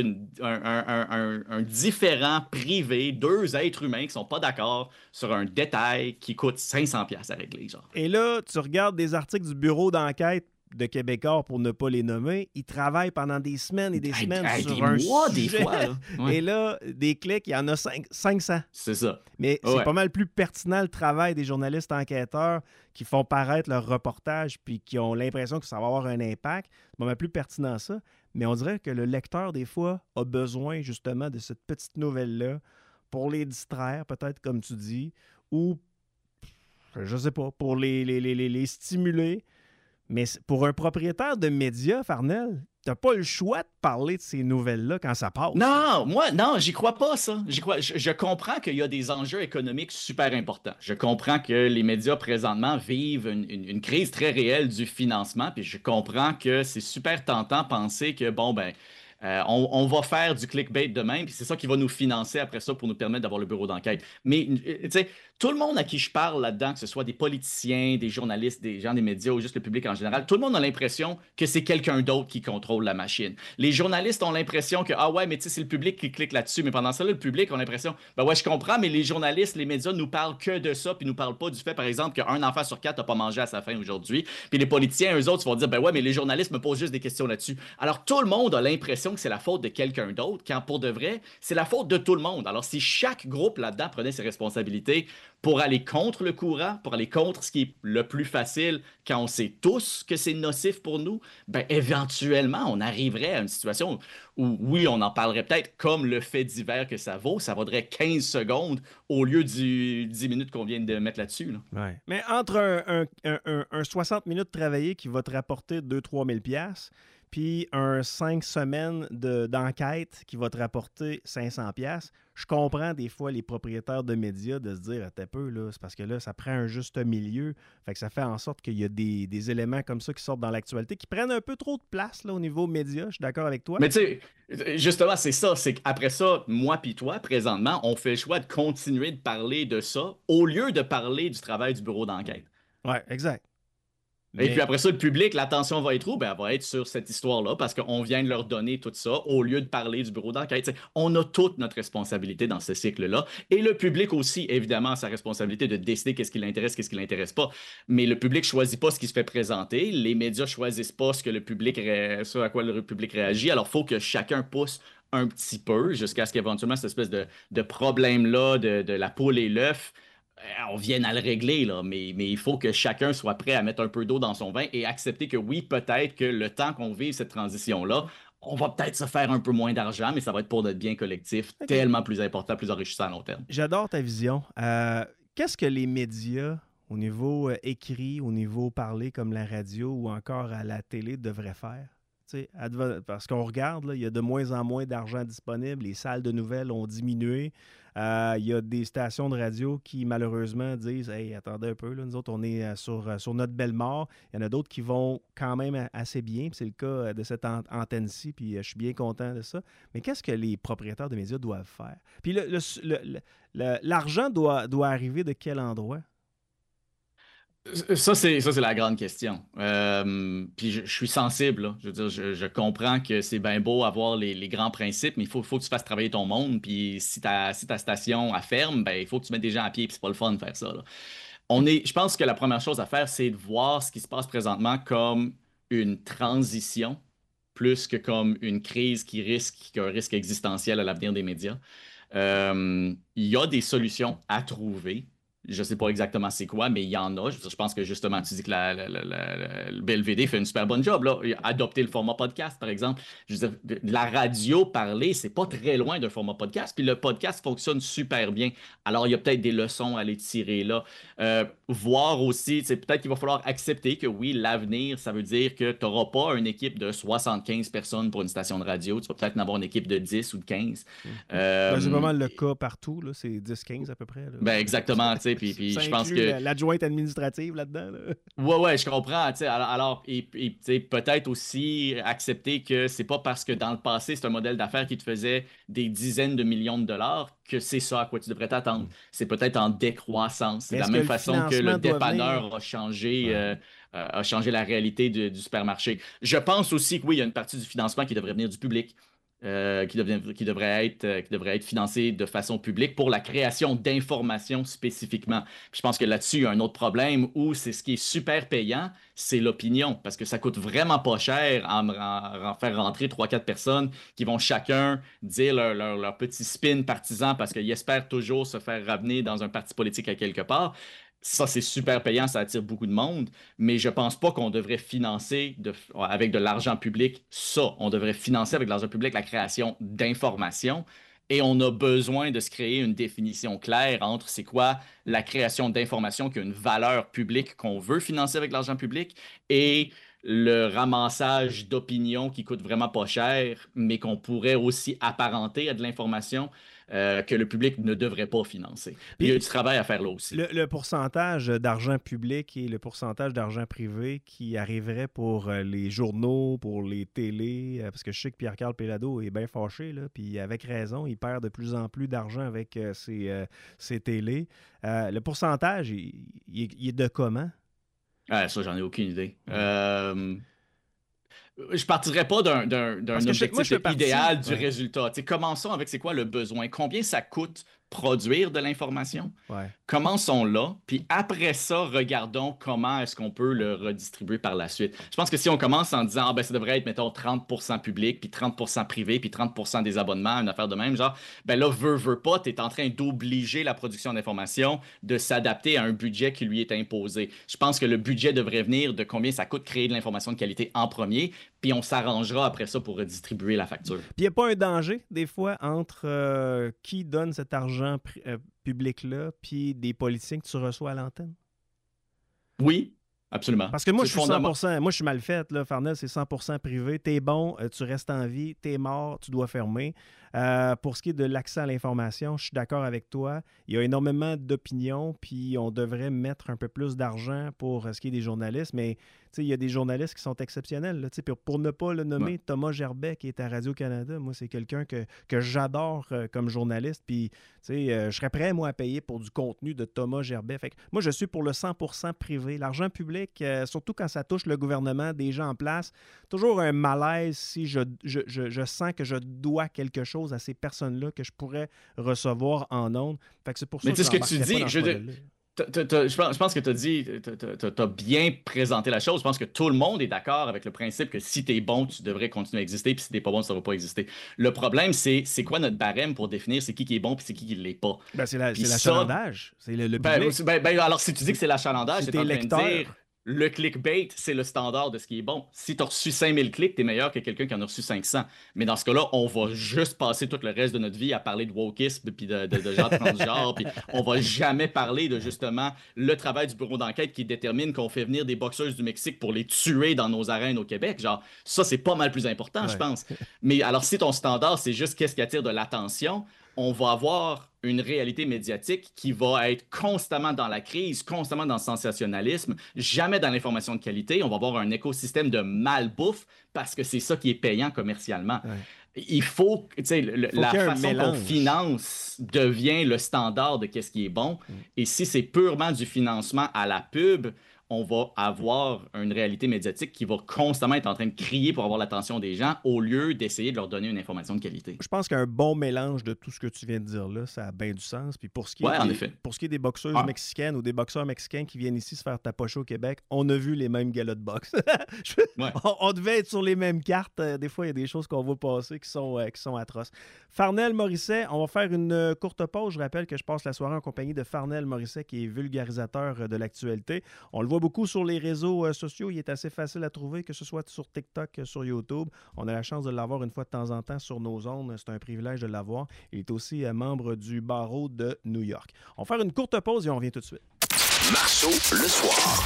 un différent privé, deux êtres humains qui sont pas d'accord sur un détail qui coûte 500$ à régler. Genre. Et là, tu regardes des articles du bureau d'enquête de Québécois, pour ne pas les nommer, ils travaillent pendant des semaines et des semaines sur des un mois, des sujet. fois. Là. Ouais. Et là, des clics, il y en a 500. C'est ça. Mais c'est Ouais. pas mal plus pertinent le travail des journalistes enquêteurs qui font paraître leurs reportages puis qui ont l'impression que ça va avoir un impact. C'est pas mal plus pertinent ça. Mais on dirait que le lecteur, des fois, a besoin justement de cette petite nouvelle-là pour les distraire, peut-être comme tu dis, ou, je sais pas, pour les stimuler. Mais pour un propriétaire de médias, Farnell, t'as pas le choix de parler de ces nouvelles-là quand ça passe. Non, j'y crois pas, ça. Je comprends qu'il y a des enjeux économiques super importants. Je comprends que les médias, présentement, vivent une crise très réelle du financement, puis je comprends que c'est super tentant de penser que, on va faire du clickbait demain, puis c'est ça qui va nous financer après ça pour nous permettre d'avoir le bureau d'enquête. Mais, tu sais, tout le monde à qui je parle là-dedans, que ce soit des politiciens, des journalistes, des gens des médias ou juste le public en général, tout le monde a l'impression que c'est quelqu'un d'autre qui contrôle la machine. Les journalistes ont l'impression que, ah ouais, mais tu sais, c'est le public qui clique là-dessus. Mais pendant ça, là, le public a l'impression, ben ouais, je comprends, mais les journalistes, les médias nous parlent que de ça, puis nous parlent pas du fait, par exemple, qu'un enfant sur 4 n'a pas mangé à sa faim aujourd'hui. Puis les politiciens, eux autres, vont dire, ben ouais, mais les journalistes me posent juste des questions là-dessus. Alors tout le monde a l'impression que c'est la faute de quelqu'un d'autre, quand pour de vrai, c'est la faute de tout le monde. Alors si chaque groupe là-dedans prenait ses responsabilités pour aller contre le courant, pour aller contre ce qui est le plus facile, quand on sait tous que c'est nocif pour nous, ben éventuellement, on arriverait à une situation où, oui, on en parlerait peut-être comme le fait divers que ça vaudrait 15 secondes au lieu du 10 minutes qu'on vient de mettre là-dessus. Là. Ouais. Mais entre un 60 minutes travaillé qui va te rapporter 2-3 000 $, puis un 5 semaines d'enquête qui va te rapporter 500 $, je comprends des fois les propriétaires de médias de se dire, t'es peu, là, c'est parce que là, ça prend un juste milieu. Fait que ça fait en sorte qu'il y a des éléments comme ça qui sortent dans l'actualité, qui prennent un peu trop de place là, au niveau média. Je suis d'accord avec toi. Mais tu sais, justement, c'est ça. C'est qu'après ça, moi puis toi, présentement, on fait le choix de continuer de parler de ça au lieu de parler du travail du bureau d'enquête. Ouais, exact. Et puis après ça, le public, l'attention va être où? Ben, elle va être sur cette histoire-là parce qu'on vient de leur donner tout ça au lieu de parler du bureau d'enquête. T'sais, on a toute notre responsabilité dans ce cycle-là. Et le public aussi, évidemment, a sa responsabilité de décider qu'est-ce qui l'intéresse, qu'est-ce qui l'intéresse pas. Mais le public choisit pas ce qui se fait présenter. Les médias choisissent pas ce à quoi le public réagit. Alors, il faut que chacun pousse un petit peu jusqu'à ce qu'éventuellement, cette espèce de problème-là de la poule et l'œuf, on vienne à le régler, là, mais il faut que chacun soit prêt à mettre un peu d'eau dans son vin et accepter que oui, peut-être que le temps qu'on vive cette transition-là, on va peut-être se faire un peu moins d'argent, mais ça va être pour notre bien collectif tellement plus important, plus enrichissant à long terme. J'adore ta vision. Qu'est-ce que les médias, au niveau écrit, au niveau parlé, comme la radio ou encore à la télé, devraient faire? Parce qu'on regarde, là, il y a de moins en moins d'argent disponible. Les salles de nouvelles ont diminué. Il y a des stations de radio qui, malheureusement, disent « Hey, attendez un peu, là, nous autres, on est sur notre belle mort. » Il y en a d'autres qui vont quand même assez bien. Puis c'est le cas de cette antenne-ci, puis je suis bien content de ça. Mais qu'est-ce que les propriétaires de médias doivent faire? Puis l'argent doit arriver de quel endroit? Ça, c'est la grande question. Puis je suis sensible, là. Je veux dire, je comprends que c'est bien beau avoir les grands principes, mais il faut que tu fasses travailler ton monde. Puis si ta station elle ferme, ben, il faut que tu mettes des gens à pied, puis c'est pas le fun de faire ça, là. Je pense que la première chose à faire, c'est de voir ce qui se passe présentement comme une transition, plus que comme une crise qui a un risque existentiel à l'avenir des médias. Il y a des solutions à trouver. Je ne sais pas exactement c'est quoi, mais il y en a. Je pense que justement, tu dis que le BLVD fait une super bonne job, là. Adopter le format podcast, par exemple. Je veux dire, la radio parler, c'est pas très loin d'un format podcast. Puis le podcast fonctionne super bien. Alors, il y a peut-être des leçons à aller tirer là. Voir aussi, peut-être qu'il va falloir accepter que oui, l'avenir, ça veut dire que tu n'auras pas une équipe de 75 personnes pour une station de radio. Tu vas peut-être en avoir une équipe de 10 ou de 15. C'est vraiment le cas partout, là. C'est 10-15 à peu près, là. Ben exactement, tu sais. Puis je pense que l'adjointe administrative là-dedans. Là. Ouais, je comprends. Alors, peut-être aussi accepter que c'est pas parce que dans le passé, c'est un modèle d'affaires qui te faisait des dizaines de millions de dollars que c'est ça à quoi tu devrais t'attendre. C'est peut-être en décroissance. C'est de la même façon que le dépanneur a changé la réalité du supermarché. Je pense aussi que oui, il y a une partie du financement qui devrait venir du public. Qui devrait être financé de façon publique pour la création d'informations spécifiquement. Puis je pense que là-dessus, il y a un autre problème où c'est ce qui est super payant, c'est l'opinion, parce que ça coûte vraiment pas cher en faire rentrer 3-4 personnes qui vont chacun dire leur petit spin partisan parce qu'ils espèrent toujours se faire ramener dans un parti politique à quelque part. Ça, c'est super payant, ça attire beaucoup de monde, mais je pense pas qu'on devrait financer avec de l'argent public ça. On devrait financer avec de l'argent public la création d'informations et on a besoin de se créer une définition claire entre c'est quoi la création d'informations qui a une valeur publique qu'on veut financer avec l'argent public et le ramassage d'opinions qui coûte vraiment pas cher, mais qu'on pourrait aussi apparenter à de l'information que le public ne devrait pas financer. Il y a du travail à faire là aussi. Le pourcentage d'argent public et le pourcentage d'argent privé qui arriverait pour les journaux, pour les télés, parce que je sais que Pierre-Carl Péladeau est bien fâché, là, puis avec raison, il perd de plus en plus d'argent avec ses télés. Le pourcentage, il est de comment? Ça, j'en ai aucune idée. Je partirais pas d'un objectif idéal du résultat. Commençons avec c'est quoi le besoin. Combien ça coûte produire de l'information? Ouais. Commençons là, puis après ça, regardons comment est-ce qu'on peut le redistribuer par la suite. Je pense que si on commence en disant ça devrait être, mettons, 30% public, puis 30% privé, puis 30% des abonnements, une affaire de même, genre, là, veux pas, tu es en train d'obliger la production d'information de s'adapter à un budget qui lui est imposé. Je pense que le budget devrait venir de combien ça coûte créer de l'information de qualité en premier, puis on s'arrangera après ça pour redistribuer la facture. Puis il n'y a pas un danger, des fois, entre qui donne cet argent public-là puis des politiciens que tu reçois à l'antenne? Oui, absolument. Parce que moi, je suis 100%, moi, je suis mal faite, là, Farnell, c'est 100% privé. T'es bon, tu restes en vie, t'es mort, tu dois fermer. Pour ce qui est de l'accès à l'information, je suis d'accord avec toi. Il y a énormément d'opinions, puis on devrait mettre un peu plus d'argent pour ce qui est des journalistes, mais il y a des journalistes qui sont exceptionnels. Là, pour ne pas le nommer, Thomas Gerbet, qui est à Radio-Canada, moi, c'est quelqu'un que j'adore comme journaliste, puis je serais prêt, moi, à payer pour du contenu de Thomas Gerbet. Fait que, moi, je suis pour le 100% privé. L'argent public, surtout quand ça touche le gouvernement, des gens en place, toujours un malaise si je sens que je dois quelque chose à ces personnes-là que je pourrais recevoir en ondes. Fait que c'est pour ça que ce que tu dis, je pense que tu as bien présenté la chose. Je pense que tout le monde est d'accord avec le principe que si tu es bon, tu devrais continuer à exister, puis si tu n'es pas bon, ça ne va pas exister. Le problème, c'est quoi notre barème pour définir c'est qui est bon puis c'est qui ne l'est pas? C'est l'achalandage. C'est le public. Alors, si tu dis que c'est l'achalandage, c'est en train de dire le clickbait, c'est le standard de ce qui est bon. Si tu as reçu 5000 clics, tu es meilleur que quelqu'un qui en a reçu 500. Mais dans ce cas-là, on va juste passer tout le reste de notre vie à parler de wokisme puis de gens transgenres. Puis on va jamais parler de justement le travail du bureau d'enquête qui détermine qu'on fait venir des boxeuses du Mexique pour les tuer dans nos arènes au Québec. Genre, ça, c'est pas mal plus important, je pense. Mais alors, si ton standard, c'est juste qu'est-ce qui attire de l'attention, on va avoir une réalité médiatique qui va être constamment dans la crise, constamment dans le sensationnalisme, jamais dans l'information de qualité. On va avoir un écosystème de malbouffe parce que c'est ça qui est payant commercialement. Ouais. Il faut, tu sais, la façon qu'on finance devient le standard de qu'est-ce qui est bon. Et si c'est purement du financement à la pub, on va avoir une réalité médiatique qui va constamment être en train de crier pour avoir l'attention des gens au lieu d'essayer de leur donner une information de qualité. Je pense qu'un bon mélange de tout ce que tu viens de dire là, ça a bien du sens. Puis pour ce qui est des boxeuses mexicaines ou des boxeurs mexicains qui viennent ici se faire tapocher au Québec, on a vu les mêmes galas de boxe. on devait être sur les mêmes cartes. Des fois, il y a des choses qu'on voit passer qui sont atroces. Farnell Morisset, on va faire une courte pause. Je rappelle que je passe la soirée en compagnie de Farnell Morisset, qui est vulgarisateur de l'actualité. On le voit beaucoup sur les réseaux sociaux. Il est assez facile à trouver, que ce soit sur TikTok, sur YouTube. On a la chance de l'avoir une fois de temps en temps sur nos ondes. C'est un privilège de l'avoir. Il est aussi membre du barreau de New York. On va faire une courte pause et on revient tout de suite. Marceau, le soir.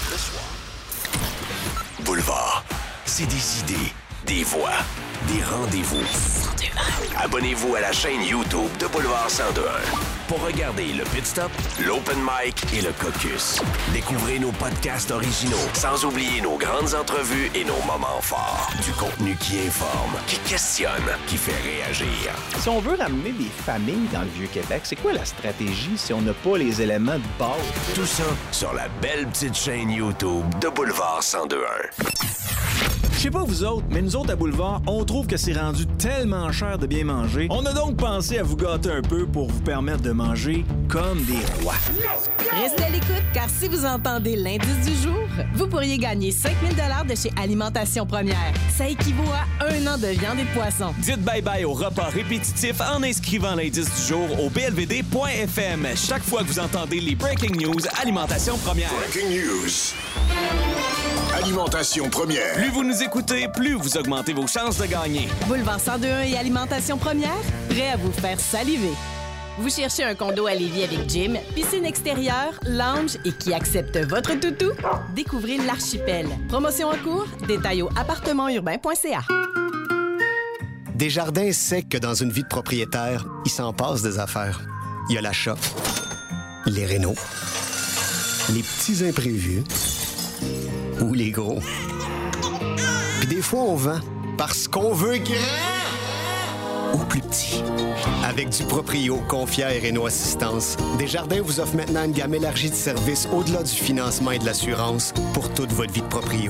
Boulevard, c'est des idées, des voix, des rendez-vous. 102.1. Abonnez-vous à la chaîne YouTube de Boulevard 102.1 pour regarder le Pit Stop, l'Open Mic et le Caucus. Découvrez nos podcasts originaux, sans oublier nos grandes entrevues et nos moments forts. Du contenu qui informe, qui questionne, qui fait réagir. Si on veut ramener des familles dans le Vieux-Québec, c'est quoi la stratégie si on n'a pas les éléments de base? Tout ça sur la belle petite chaîne YouTube de Boulevard 102.1. Je sais pas vous autres, mais nous autres à Boulevard, on trouve que c'est rendu tellement cher de bien manger. On a donc pensé à vous gâter un peu pour vous permettre de manger comme des rois. Restez à l'écoute, car si vous entendez l'indice du jour, vous pourriez gagner 5 000 $ de chez Alimentation Première. Ça équivaut à 1 an de viande et de poisson. Dites bye-bye au repas répétitif en inscrivant l'indice du jour au blvd.fm. Chaque fois que vous entendez les Breaking News, Alimentation Première. Breaking News. Alimentation Première. Plus vous nous écoutez, plus vous augmentez vos chances de gagner. Boulevard 102.1 et Alimentation Première, prêt à vous faire saliver. Vous cherchez un condo à Lévis avec gym, piscine extérieure, lounge et qui accepte votre toutou? Découvrez l'Archipel. Promotion en cours, détails au appartementurbain.ca. Desjardins sait que dans une vie de propriétaire, il s'en passe des affaires. Il y a l'achat, les rénaux, les petits imprévus ou les gros. Puis des fois, on vend parce qu'on veut grand ou plus petit. Avec du proprio confié à Réno Assistance, Desjardins vous offre maintenant une gamme élargie de services au-delà du financement et de l'assurance pour toute votre vie de proprio.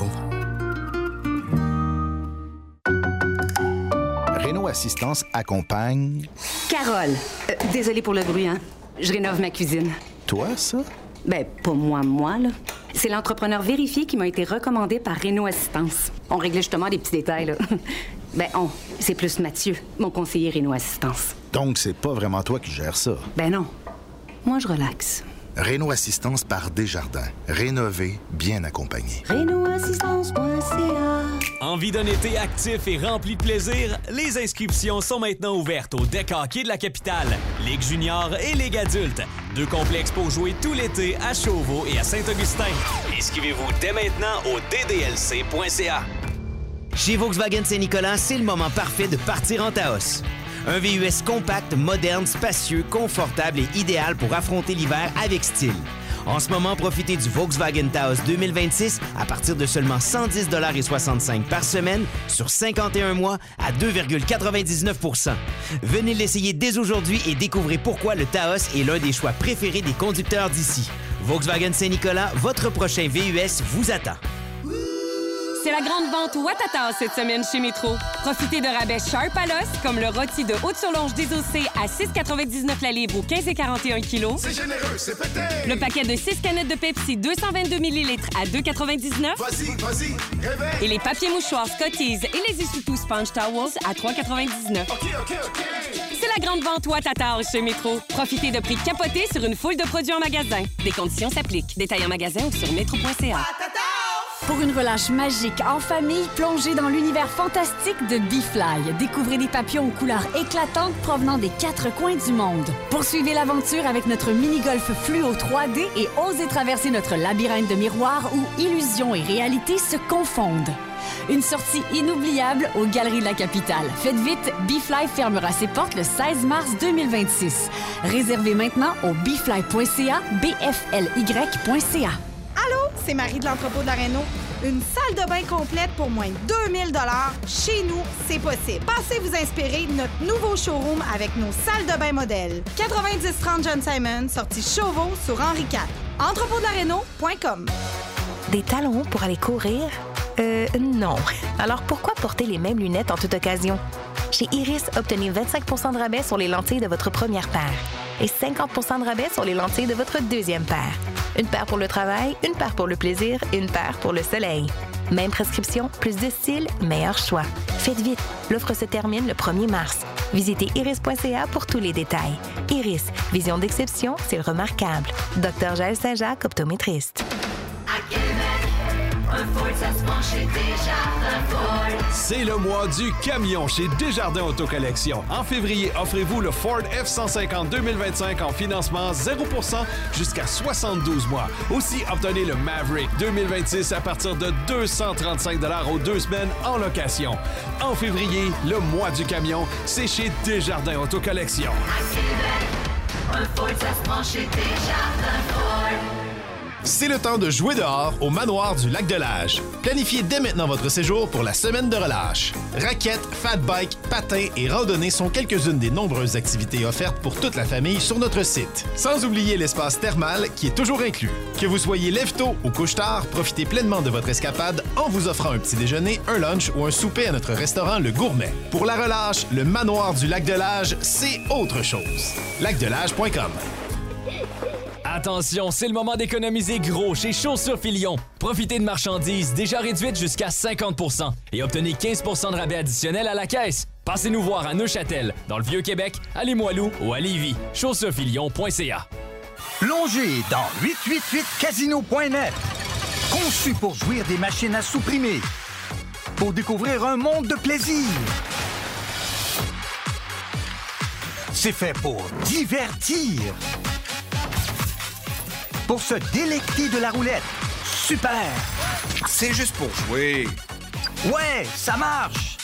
Réno Assistance accompagne... Carole. Désolée pour le bruit, hein? Je rénove ma cuisine. Toi, ça? Ben, pas moi, là. C'est l'entrepreneur vérifié qui m'a été recommandé par Réno Assistance. On réglait justement des petits détails, là. C'est plus Mathieu, mon conseiller Réno Assistance. Donc, c'est pas vraiment toi qui gères ça? Ben non. Moi, je relaxe. Réno Assistance par Desjardins. Rénové, bien accompagné. RénoAssistance.ca. Envie d'un été actif et rempli de plaisir? Les inscriptions sont maintenant ouvertes au deck hockey de la capitale, Ligue junior et Ligue adulte. 2 complexes pour jouer tout l'été à Chauveau et à Saint-Augustin. Inscrivez-vous dès maintenant au ddlc.ca. Chez Volkswagen Saint-Nicolas, c'est le moment parfait de partir en Taos. Un VUS compact, moderne, spacieux, confortable et idéal pour affronter l'hiver avec style. En ce moment, profitez du Volkswagen Taos 2026 à partir de seulement 110,65 $ par semaine sur 51 mois à 2,99 %. Venez l'essayer dès aujourd'hui et découvrez pourquoi le Taos est l'un des choix préférés des conducteurs d'ici. Volkswagen Saint-Nicolas, votre prochain VUS vous attend. C'est la grande vente Ouattata cette semaine chez Métro. Profitez de rabais Sharp à l'os, comme le rôti de Haute-Surlonge désossé à 6,99 la livre ou 15,41 kg. C'est généreux, c'est pété! Le paquet de 6 canettes de Pepsi 222 ml à 2,99. Vas-y, réveille! Et les papiers mouchoirs Scotties et les essuie-tout Sponge Towels à 3,99. OK. C'est la grande vente Ouattata chez Métro. Profitez de prix capotés sur une foule de produits en magasin. Des conditions s'appliquent. Détails en magasin ou sur métro.ca. Pour une relâche magique en famille, plongez dans l'univers fantastique de B-Fly. Découvrez des papillons aux couleurs éclatantes provenant des 4 coins du monde. Poursuivez l'aventure avec notre mini-golf fluo 3D et osez traverser notre labyrinthe de miroirs où illusion et réalité se confondent. Une sortie inoubliable aux Galeries de la Capitale. Faites vite, B-Fly fermera ses portes le 16 mars 2026. Réservez maintenant au bfly.ca, bfly.ca. Allô, c'est Marie de l'entrepôt de la Réno. Une salle de bain complète pour moins de 2000 $. Chez nous, c'est possible. Passez vous inspirer de notre nouveau showroom avec nos salles de bain modèles. 9030 John Simon, sortie Chauveau sur Henri IV. Entrepôtdelaréno.com. Des talons pour aller courir? Non. Alors pourquoi porter les mêmes lunettes en toute occasion? Chez Iris, obtenez 25 % de rabais sur les lentilles de votre première paire et 50 % de rabais sur les lentilles de votre deuxième paire. Une paire pour le travail, une paire pour le plaisir, une paire pour le soleil. Même prescription, plus de style, meilleur choix. Faites vite, l'offre se termine le 1er mars. Visitez iris.ca pour tous les détails. Iris, vision d'exception, c'est remarquable. Dr Jaël Saint-Jacques, optométriste. C'est le mois du camion chez Desjardins Autocollection. En février, offrez-vous le Ford F-150 2025 en financement 0% jusqu'à 72 mois. Aussi, obtenez le Maverick 2026 à partir de 235 $ aux 2 semaines en location. En février, le mois du camion, c'est chez Desjardins Autocollection. C'est le temps de jouer dehors au manoir du Lac-de-L'Âge. Planifiez dès maintenant votre séjour pour la semaine de relâche. Raquettes, fat bike, patins et randonnées sont quelques-unes des nombreuses activités offertes pour toute la famille sur notre site. Sans oublier l'espace thermal qui est toujours inclus. Que vous soyez lève-tôt ou couche-tard, profitez pleinement de votre escapade en vous offrant un petit déjeuner, un lunch ou un souper à notre restaurant Le Gourmet. Pour la relâche, le manoir du Lac-de-L'Âge, c'est autre chose. Lacdelage.com. Attention, c'est le moment d'économiser gros chez Chaussures Filion. Profitez de marchandises déjà réduites jusqu'à 50 % et obtenez 15 % de rabais additionnel à la caisse. Passez nous voir à Neuchâtel, dans le Vieux-Québec, à Limoilou ou à Lévis. chaussurefilion.ca. Plongez dans 888casino.net. Conçu pour jouir des machines à supprimer. Pour découvrir un monde de plaisir. C'est fait pour divertir. Pour se délecter de la roulette. Super! C'est juste pour jouer. Ouais, ça marche!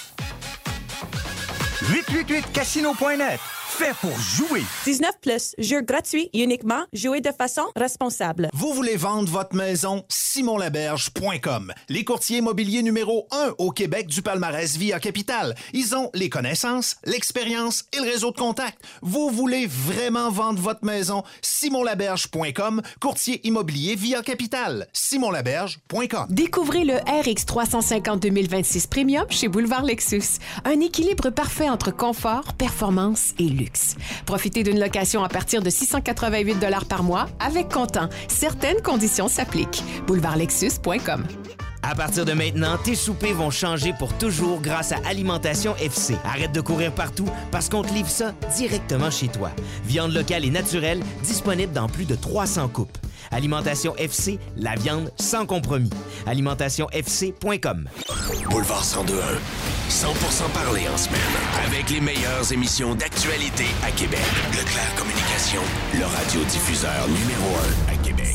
888casino.net. Fait pour jouer. 19+, jeu gratuit, uniquement, jouer de façon responsable. Vous voulez vendre votre maison? simonlaberge.com. Les courtiers immobiliers numéro 1 au Québec du palmarès Via Capital. Ils ont les connaissances, l'expérience et le réseau de contacts. Vous voulez vraiment vendre votre maison? simonlaberge.com. Courtier immobilier Via Capital. simonlaberge.com. Découvrez le RX 350 2026 Premium chez Boulevard Lexus. Un équilibre parfait entre confort, performance et luxe. Profitez d'une location à partir de 688 $ par mois avec comptant. Certaines conditions s'appliquent. BoulevardLexus.com. À partir de maintenant, tes soupers vont changer pour toujours grâce à Alimentation FC. Arrête de courir partout parce qu'on te livre ça directement chez toi. Viande locale et naturelle, disponible dans plus de 300 coupes. Alimentation FC, la viande sans compromis. AlimentationFC.com. Boulevard 102.1, 100% parlé en semaine, avec les meilleures émissions d'actualité à Québec. Leclerc Communication, le radiodiffuseur numéro 1 à Québec.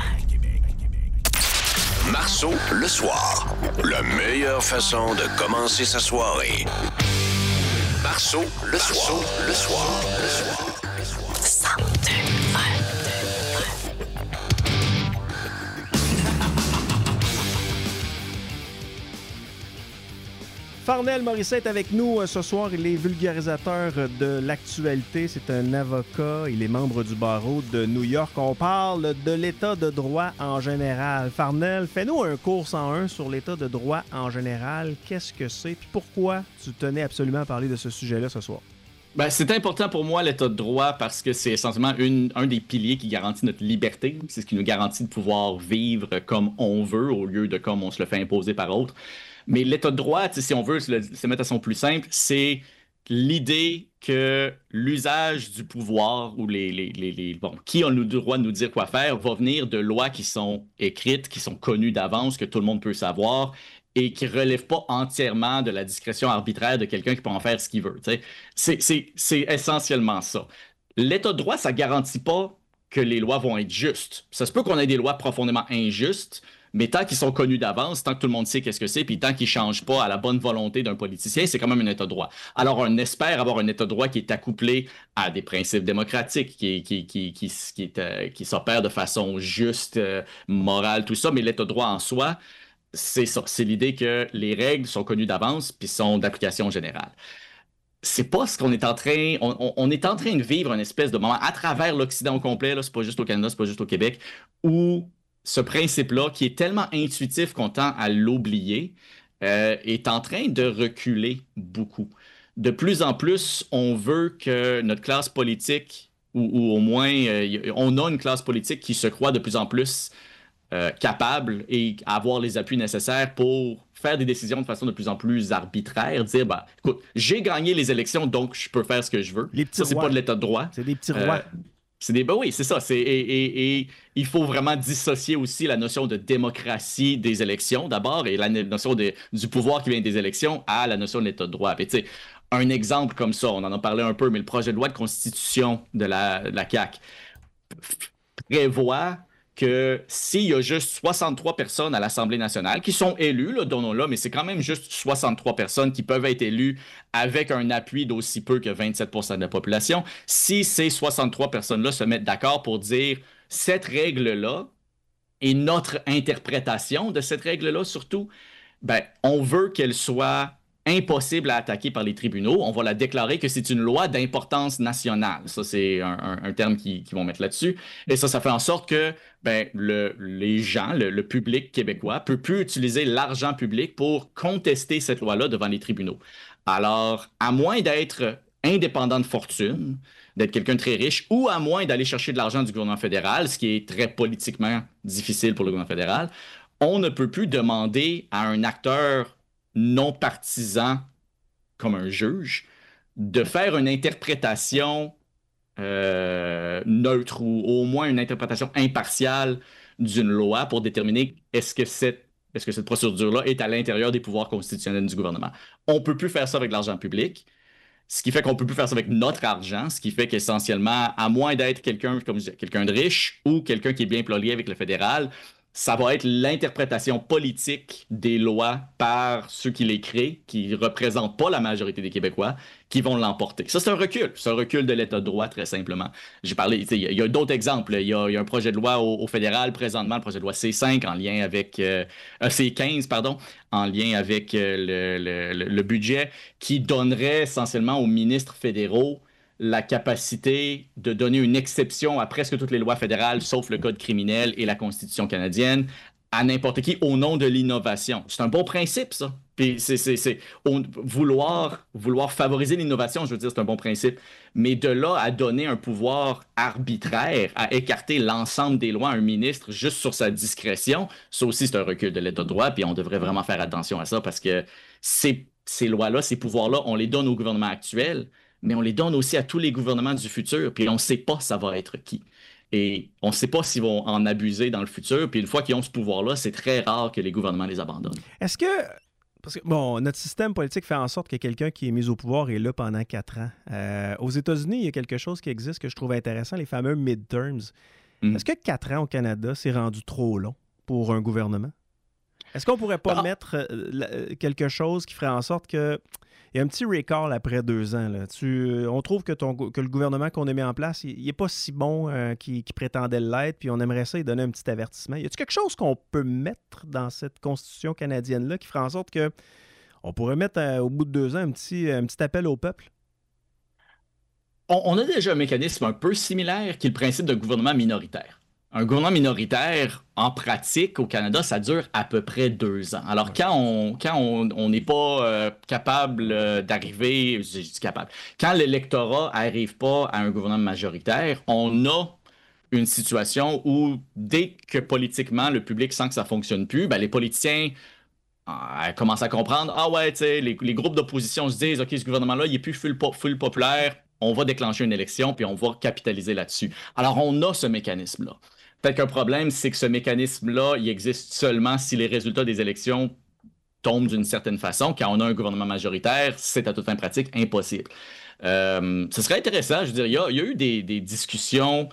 Marceau, le soir, la meilleure façon de commencer sa soirée. Marceau, le soir, le soir, le soir. 102.1. Farnell Morisset est avec nous ce soir. Il est vulgarisateur de l'actualité. C'est un avocat. Il est membre du barreau de New York. On parle de l'état de droit en général. Farnell, fais-nous un cours 101 sur l'état de droit en général. Qu'est-ce que c'est? Puis pourquoi tu tenais absolument à parler de ce sujet-là ce soir? Ben, c'est important pour moi, l'état de droit, parce que c'est essentiellement un des piliers qui garantit notre liberté. C'est ce qui nous garantit de pouvoir vivre comme on veut au lieu de comme on se le fait imposer par autres. Mais l'état de droit, si on veut se mettre à son plus simple, c'est l'idée que l'usage du pouvoir ou qui ont le droit de nous dire quoi faire va venir de lois qui sont écrites, qui sont connues d'avance, que tout le monde peut savoir et qui ne relèvent pas entièrement de la discrétion arbitraire de quelqu'un qui peut en faire ce qu'il veut. C'est essentiellement ça. L'État de droit, ça ne garantit pas que les lois vont être justes. Ça se peut qu'on ait des lois profondément injustes, mais tant qu'ils sont connus d'avance, tant que tout le monde sait qu'est-ce que c'est, puis tant qu'ils ne changent pas à la bonne volonté d'un politicien, c'est quand même un État de droit. Alors, on espère avoir un État de droit qui est accouplé à des principes démocratiques, qui s'opère de façon juste, morale, tout ça, mais l'État de droit en soi, c'est ça. C'est l'idée que les règles sont connues d'avance puis sont d'application générale. C'est pas ce qu'on est en train... On est en train de vivre une espèce de moment à travers l'Occident au complet, là, c'est pas juste au Canada, c'est pas juste au Québec, où ce principe-là, qui est tellement intuitif qu'on tend à l'oublier, est en train de reculer beaucoup. De plus en plus, on veut que notre classe politique, ou au moins, on a une classe politique qui se croit de plus en plus capable et avoir les appuis nécessaires pour faire des décisions de façon de plus en plus arbitraire, dire, écoute, j'ai gagné les élections, donc je peux faire ce que je veux. Ça, c'est pas de l'État de droit. C'est des petits rois. Oui, c'est ça. Et il faut vraiment dissocier aussi la notion de démocratie des élections, d'abord, et la notion du pouvoir qui vient des élections à la notion de l'État de droit. Et, un exemple comme ça, on en a parlé un peu, mais le projet de loi de constitution de la CAQ prévoit que s'il y a juste 63 personnes à l'Assemblée nationale qui sont élues, là, donnons-le, mais c'est quand même juste 63 personnes qui peuvent être élues avec un appui d'aussi peu que 27% de la population, si ces 63 personnes-là se mettent d'accord pour dire cette règle-là et notre interprétation de cette règle-là surtout, on veut qu'elle soit impossible à attaquer par les tribunaux. On va la déclarer que c'est une loi d'importance nationale. Ça, c'est un terme qu'ils vont mettre là-dessus. Et ça fait en sorte que les gens, le public québécois, peut plus utiliser l'argent public pour contester cette loi-là devant les tribunaux. Alors, à moins d'être indépendant de fortune, d'être quelqu'un de très riche, ou à moins d'aller chercher de l'argent du gouvernement fédéral, ce qui est très politiquement difficile pour le gouvernement fédéral, on ne peut plus demander à un acteur non partisan, comme un juge, de faire une interprétation neutre ou au moins une interprétation impartiale d'une loi pour déterminer est-ce que cette procédure-là est à l'intérieur des pouvoirs constitutionnels du gouvernement. On ne peut plus faire ça avec l'argent public, ce qui fait qu'on ne peut plus faire ça avec notre argent, ce qui fait qu'essentiellement, à moins d'être quelqu'un de riche ou quelqu'un qui est bien lié avec le fédéral, ça va être l'interprétation politique des lois par ceux qui les créent, qui ne représentent pas la majorité des Québécois, qui vont l'emporter. Ça, c'est un recul. C'est un recul de l'État de droit, très simplement. J'ai parlé, il y a d'autres exemples. Il y a un projet de loi au fédéral, présentement, le projet de loi C5, en lien avec... C15, pardon, en lien avec le budget, qui donnerait essentiellement aux ministres fédéraux la capacité de donner une exception à presque toutes les lois fédérales, sauf le Code criminel et la Constitution canadienne, à n'importe qui au nom de l'innovation. C'est un bon principe, ça. Puis vouloir favoriser l'innovation, je veux dire, c'est un bon principe. Mais de là à donner un pouvoir arbitraire, à écarter l'ensemble des lois à un ministre juste sur sa discrétion, ça aussi, c'est un recul de l'État de droit, puis on devrait vraiment faire attention à ça parce que ces lois-là, ces pouvoirs-là, on les donne au gouvernement actuel, mais on les donne aussi à tous les gouvernements du futur, puis on ne sait pas ça va être qui. Et on ne sait pas s'ils vont en abuser dans le futur, puis une fois qu'ils ont ce pouvoir-là, c'est très rare que les gouvernements les abandonnent. Est-ce que... Parce que, notre système politique fait en sorte que quelqu'un qui est mis au pouvoir est là pendant 4 ans. Aux États-Unis, il y a quelque chose qui existe que je trouve intéressant, les fameux midterms. Est-ce que 4 ans au Canada, c'est rendu trop long pour un gouvernement? Est-ce qu'on ne pourrait pas mettre quelque chose qui ferait en sorte que... Il y a un petit recall après 2 ans. Là. On trouve que le gouvernement qu'on a mis en place, il n'est pas si bon qu'il prétendait l'être, puis on aimerait ça lui donner un petit avertissement. Y a-t-il quelque chose qu'on peut mettre dans cette constitution canadienne-là qui ferait en sorte qu'on pourrait mettre au bout de 2 ans un petit appel au peuple? On a déjà un mécanisme un peu similaire qui est le principe d'un gouvernement minoritaire. Un gouvernement minoritaire, en pratique, au Canada, ça dure à peu près 2 ans. Alors, quand on n'est pas capable d'arriver, je dis capable, quand l'électorat n'arrive pas à un gouvernement majoritaire, on a une situation où, dès que politiquement, le public sent que ça ne fonctionne plus, les politiciens elle commence à comprendre, ah ouais, tu sais, les groupes d'opposition se disent, OK, ce gouvernement-là, il n'est plus full populaire, on va déclencher une élection, puis on va capitaliser là-dessus. Alors, on a ce mécanisme-là. Peut-être qu'un problème, c'est que ce mécanisme-là, il existe seulement si les résultats des élections tombent d'une certaine façon. Quand on a un gouvernement majoritaire, c'est à toute fin pratique impossible. Ce serait intéressant, je veux dire, il y a eu des discussions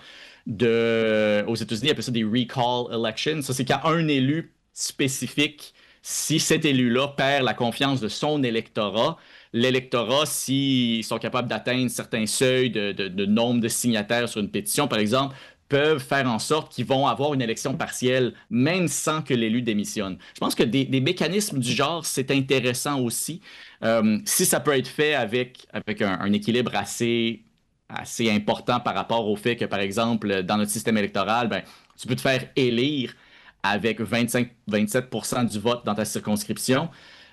aux États-Unis, ils appellent ça des recall elections. Ça, c'est quand un élu spécifique, si cet élu-là perd la confiance de son électorat, l'électorat, s'ils sont capables d'atteindre certains seuils de nombre de signataires sur une pétition, par exemple, peuvent faire en sorte qu'ils vont avoir une élection partielle, même sans que l'élu démissionne. Je pense que des mécanismes du genre, c'est intéressant aussi. Si ça peut être fait avec un équilibre assez important par rapport au fait que, par exemple, dans notre système électoral, ben, tu peux te faire élire avec 25-27% du vote dans ta circonscription,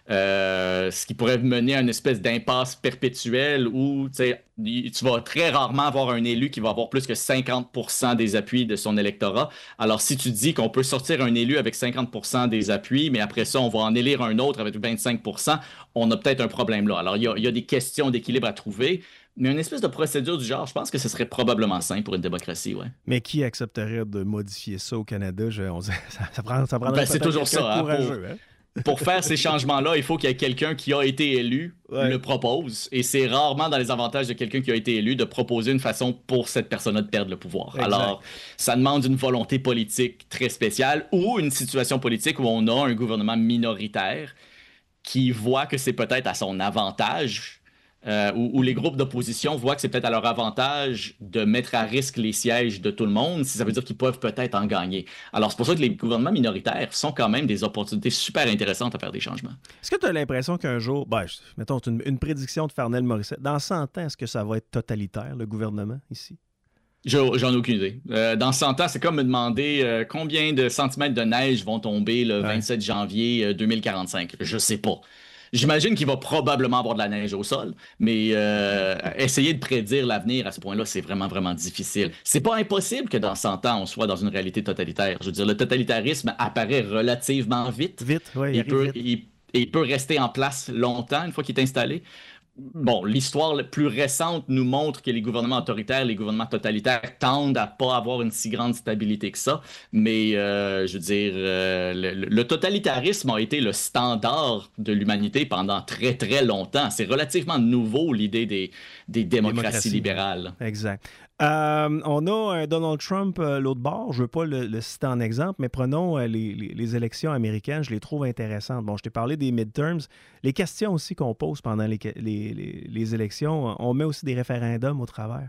ce qui pourrait mener à une espèce d'impasse perpétuelle où tu vas très rarement avoir un élu qui va avoir plus que 50% des appuis de son électorat. Alors, si tu dis qu'on peut sortir un élu avec 50% des appuis, mais après ça, on va en élire un autre avec 25%, on a peut-être un problème là. Alors, il y a des questions d'équilibre à trouver. Mais une espèce de procédure du genre, je pense que ce serait probablement sain pour une démocratie, ouais. Mais qui accepterait de modifier ça au Canada? Ça prendrait c'est toujours ça. Courageux, pour faire ces changements-là, il faut qu'il y ait quelqu'un qui a été élu, le propose. Et c'est rarement dans les avantages de quelqu'un qui a été élu de proposer une façon pour cette personne-là de perdre le pouvoir. Exact. Alors, ça demande une volonté politique très spéciale ou une situation politique où on a un gouvernement minoritaire qui voit que c'est peut-être à son avantage. Où les groupes d'opposition voient que c'est peut-être à leur avantage de mettre à risque les sièges de tout le monde, si ça veut dire qu'ils peuvent peut-être en gagner. Alors, c'est pour ça que les gouvernements minoritaires sont quand même des opportunités super intéressantes à faire des changements. Est-ce que tu as l'impression qu'un jour, mettons une prédiction de Farnell Morissette, dans 100 ans, est-ce que ça va être totalitaire, le gouvernement, ici? J'en ai aucune idée. Dans 100 ans, c'est comme me demander combien de centimètres de neige vont tomber le 27 janvier 2045. Je sais pas. J'imagine qu'il va probablement avoir de la neige au sol, mais essayer de prédire l'avenir à ce point-là, c'est vraiment, vraiment difficile. C'est pas impossible que dans 100 ans, on soit dans une réalité totalitaire. Je veux dire, le totalitarisme apparaît relativement vite. Il peut rester en place longtemps une fois qu'il est installé. Bon, l'histoire plus récente nous montre que les gouvernements autoritaires, les gouvernements totalitaires tendent à pas avoir une si grande stabilité que ça. Mais, je veux dire, le totalitarisme a été le standard de l'humanité pendant très, très longtemps. C'est relativement nouveau, l'idée des démocraties libérales. Exact. On a un Donald Trump l'autre bord. Je ne veux pas le citer en exemple, mais prenons les élections américaines. Je les trouve intéressantes. Bon, je t'ai parlé des midterms. Les questions aussi qu'on pose pendant les élections, on met aussi des référendums au travers.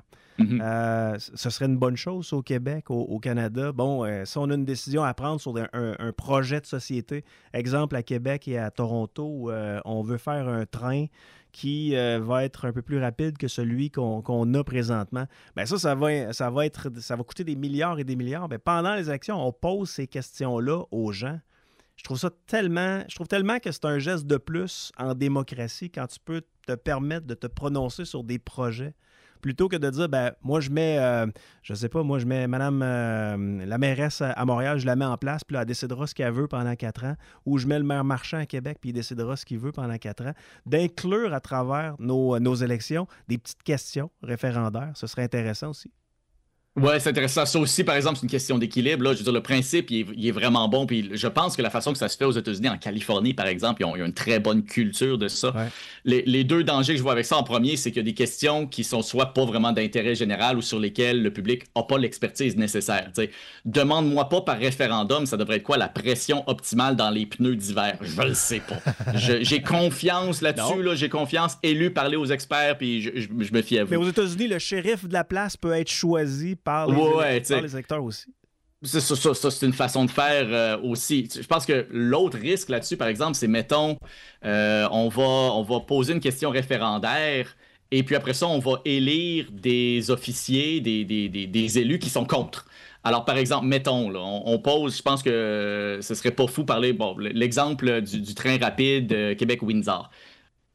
Ce serait une bonne chose au Québec, au Canada. Bon, si on a une décision à prendre sur un projet de société, exemple à Québec et à Toronto, on veut faire un train qui va être un peu plus rapide que celui qu'on a présentement. Bien, ça va coûter des milliards et des milliards. Bien, pendant les élections, on pose ces questions-là aux gens. Je trouve tellement que c'est un geste de plus en démocratie quand tu peux te permettre de te prononcer sur des projets. Plutôt que de dire, moi, je mets, je mets Madame la mairesse à Montréal, je la mets en place, puis là, elle décidera ce qu'elle veut pendant 4 ans. Ou je mets le maire Marchand à Québec, puis il décidera ce qu'il veut pendant 4 ans. D'inclure à travers nos élections des petites questions référendaires, ce serait intéressant aussi. Oui, c'est intéressant. Ça aussi, par exemple, c'est une question d'équilibre. Là. Je veux dire, le principe, il est vraiment bon. Puis je pense que la façon que ça se fait aux États-Unis, en Californie, par exemple, ils ont une très bonne culture de ça. Ouais. Les deux dangers que je vois avec ça, en premier, c'est qu'il y a des questions qui sont soit pas vraiment d'intérêt général ou sur lesquelles le public n'a pas l'expertise nécessaire. T'sais. Demande-moi pas par référendum, ça devrait être quoi la pression optimale dans les pneus d'hiver? Je le sais pas. J'ai confiance là-dessus. Là, j'ai confiance. Parler aux experts, puis je me fie à vous. Mais aux États-Unis, le shérif de la place peut être choisi par les électeurs aussi. Ça, c'est une façon de faire aussi. Je pense que l'autre risque là-dessus, par exemple, c'est, mettons, on va poser une question référendaire et puis après ça, on va élire des officiers, des élus qui sont contre. Alors, par exemple, mettons, là, on pose, je pense que ce serait pas fou parler, l'exemple du train rapide Québec-Windsor.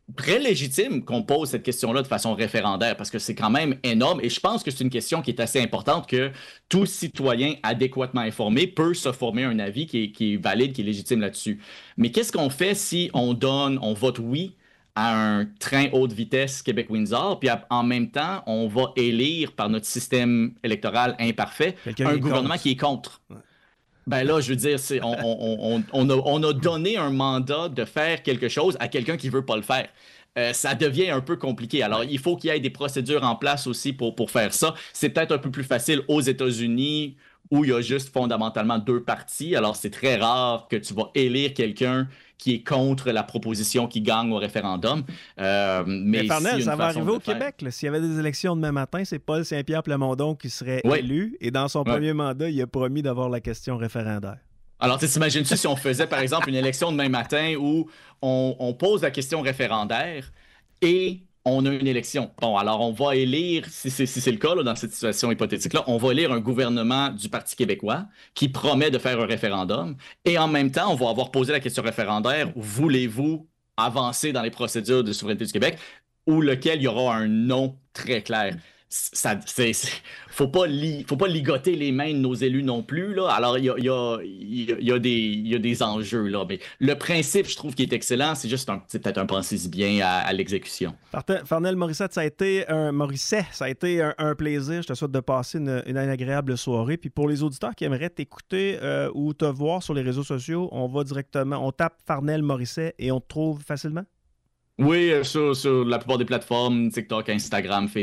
très légitime qu'on pose cette question-là de façon référendaire parce que c'est quand même énorme et je pense que c'est une question qui est assez importante que tout citoyen adéquatement informé peut se former un avis qui est valide, qui est légitime là-dessus. Mais qu'est-ce qu'on fait si on vote oui à un train haute vitesse Québec-Windsor, puis en même temps, on va élire par notre système électoral imparfait un gouvernement qui est contre? Ouais. Ben là, je veux dire, on a donné un mandat de faire quelque chose à quelqu'un qui ne veut pas le faire. Ça devient un peu compliqué. Alors, il faut qu'il y ait des procédures en place aussi pour faire ça. C'est peut-être un peu plus facile aux États-Unis où il y a juste fondamentalement 2 partis. Alors, c'est très rare que tu vas élire quelqu'un qui est contre la proposition qui gagne au référendum. Mais Farnell, ça va arriver au Québec. S'il y avait des élections demain matin, c'est Paul Saint-Pierre Plamondon qui serait élu. Et dans son premier mandat, il a promis d'avoir la question référendaire. Alors, t'imagines-tu si on faisait, par exemple, une élection demain matin où on pose la question référendaire et on a une élection. Bon, alors on va élire, si c'est le cas là, dans cette situation hypothétique-là, on va élire un gouvernement du Parti québécois qui promet de faire un référendum et en même temps, on va avoir posé la question référendaire, voulez-vous avancer dans les procédures de souveraineté du Québec, ou lequel il y aura un non très clair. Faut pas ligoter les mains de nos élus non plus, là. Alors, il y a des enjeux, là. Mais le principe, je trouve, qui est excellent, c'est juste peut-être un pensez-y bien à l'exécution. Farnell Morissette, ça a été un plaisir. Je te souhaite de passer une agréable soirée. Puis pour les auditeurs qui aimeraient t'écouter ou te voir sur les réseaux sociaux, on tape Farnell Morissette et on te trouve facilement? Oui, sur la plupart des plateformes, TikTok, Instagram, Facebook.